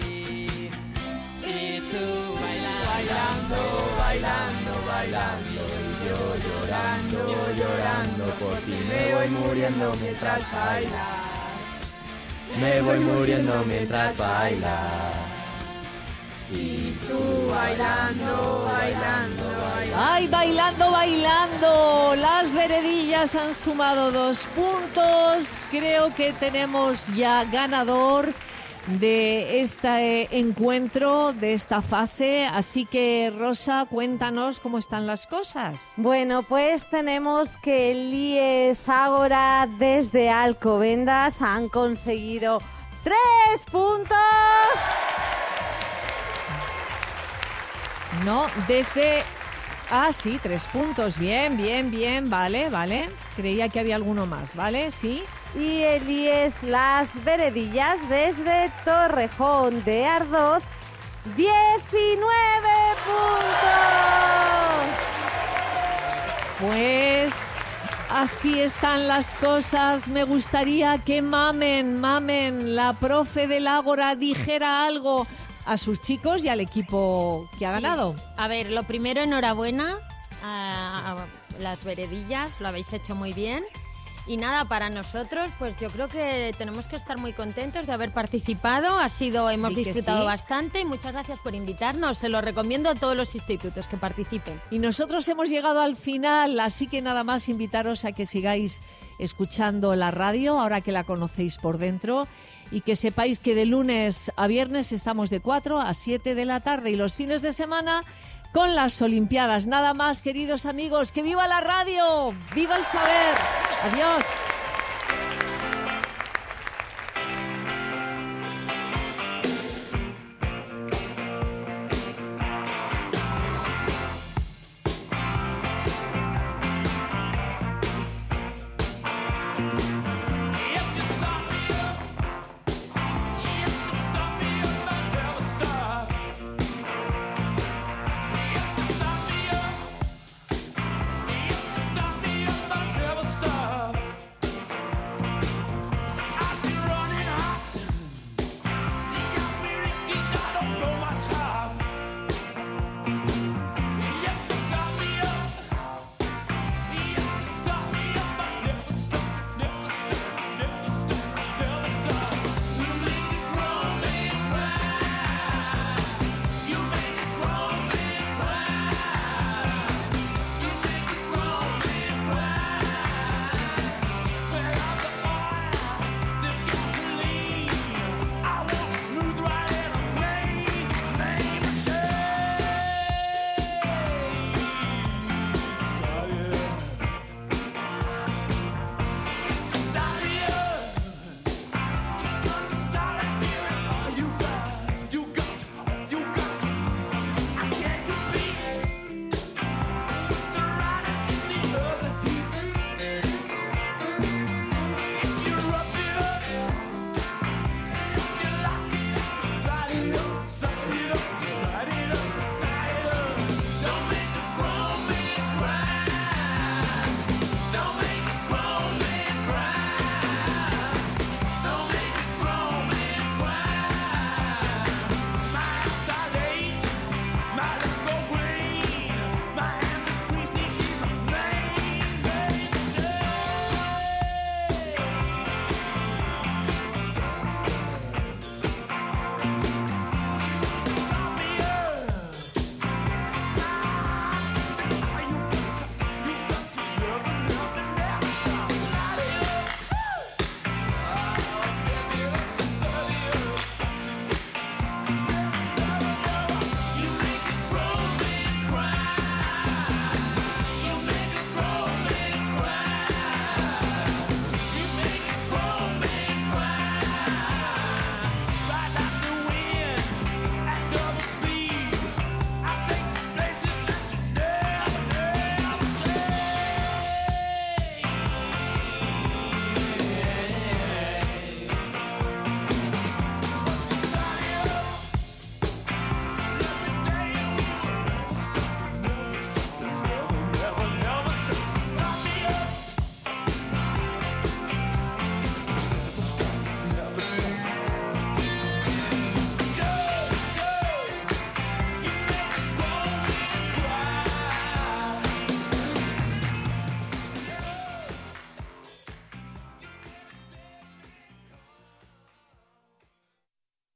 Y tú bailando, bailando, bailando, bailando. Y yo llorando, llorando por ti. Me voy muriendo mientras bailas. Me voy muriendo mientras bailas. Y tú bailando, bailando, bailando. ¡Ay, bailando, bailando! Las veredillas han sumado dos puntos. Creo que tenemos ya ganador de este encuentro, de esta fase. Así que, Rosa, cuéntanos cómo están las cosas. Bueno, pues tenemos que el I E S Ágora desde Alcobendas han conseguido tres puntos. No, desde... Ah, sí, tres puntos. Bien, bien, bien. Vale, vale. Creía que había alguno más, ¿vale? Sí. Y el I E S Las Veredillas desde Torrejón de Ardoz, diecinueve puntos. Pues así están las cosas. Me gustaría que Mamen, Mamen, la profe del Ágora, dijera algo a sus chicos y al equipo que ha Sí. ganado. A ver, lo primero, enhorabuena a, a las veredillas, lo habéis hecho muy bien. Y nada, para nosotros, pues yo creo que tenemos que estar muy contentos de haber participado. Ha sido, hemos Di que disfrutado sí. bastante y muchas gracias por invitarnos. Se lo recomiendo a todos los institutos que participen. Y nosotros hemos llegado al final, así que nada más invitaros a que sigáis escuchando la radio, ahora que la conocéis por dentro, y que sepáis que de lunes a viernes estamos de cuatro a siete de la tarde y los fines de semana con las Olimpiadas. Nada más, queridos amigos, que viva la radio, viva el saber. Adiós.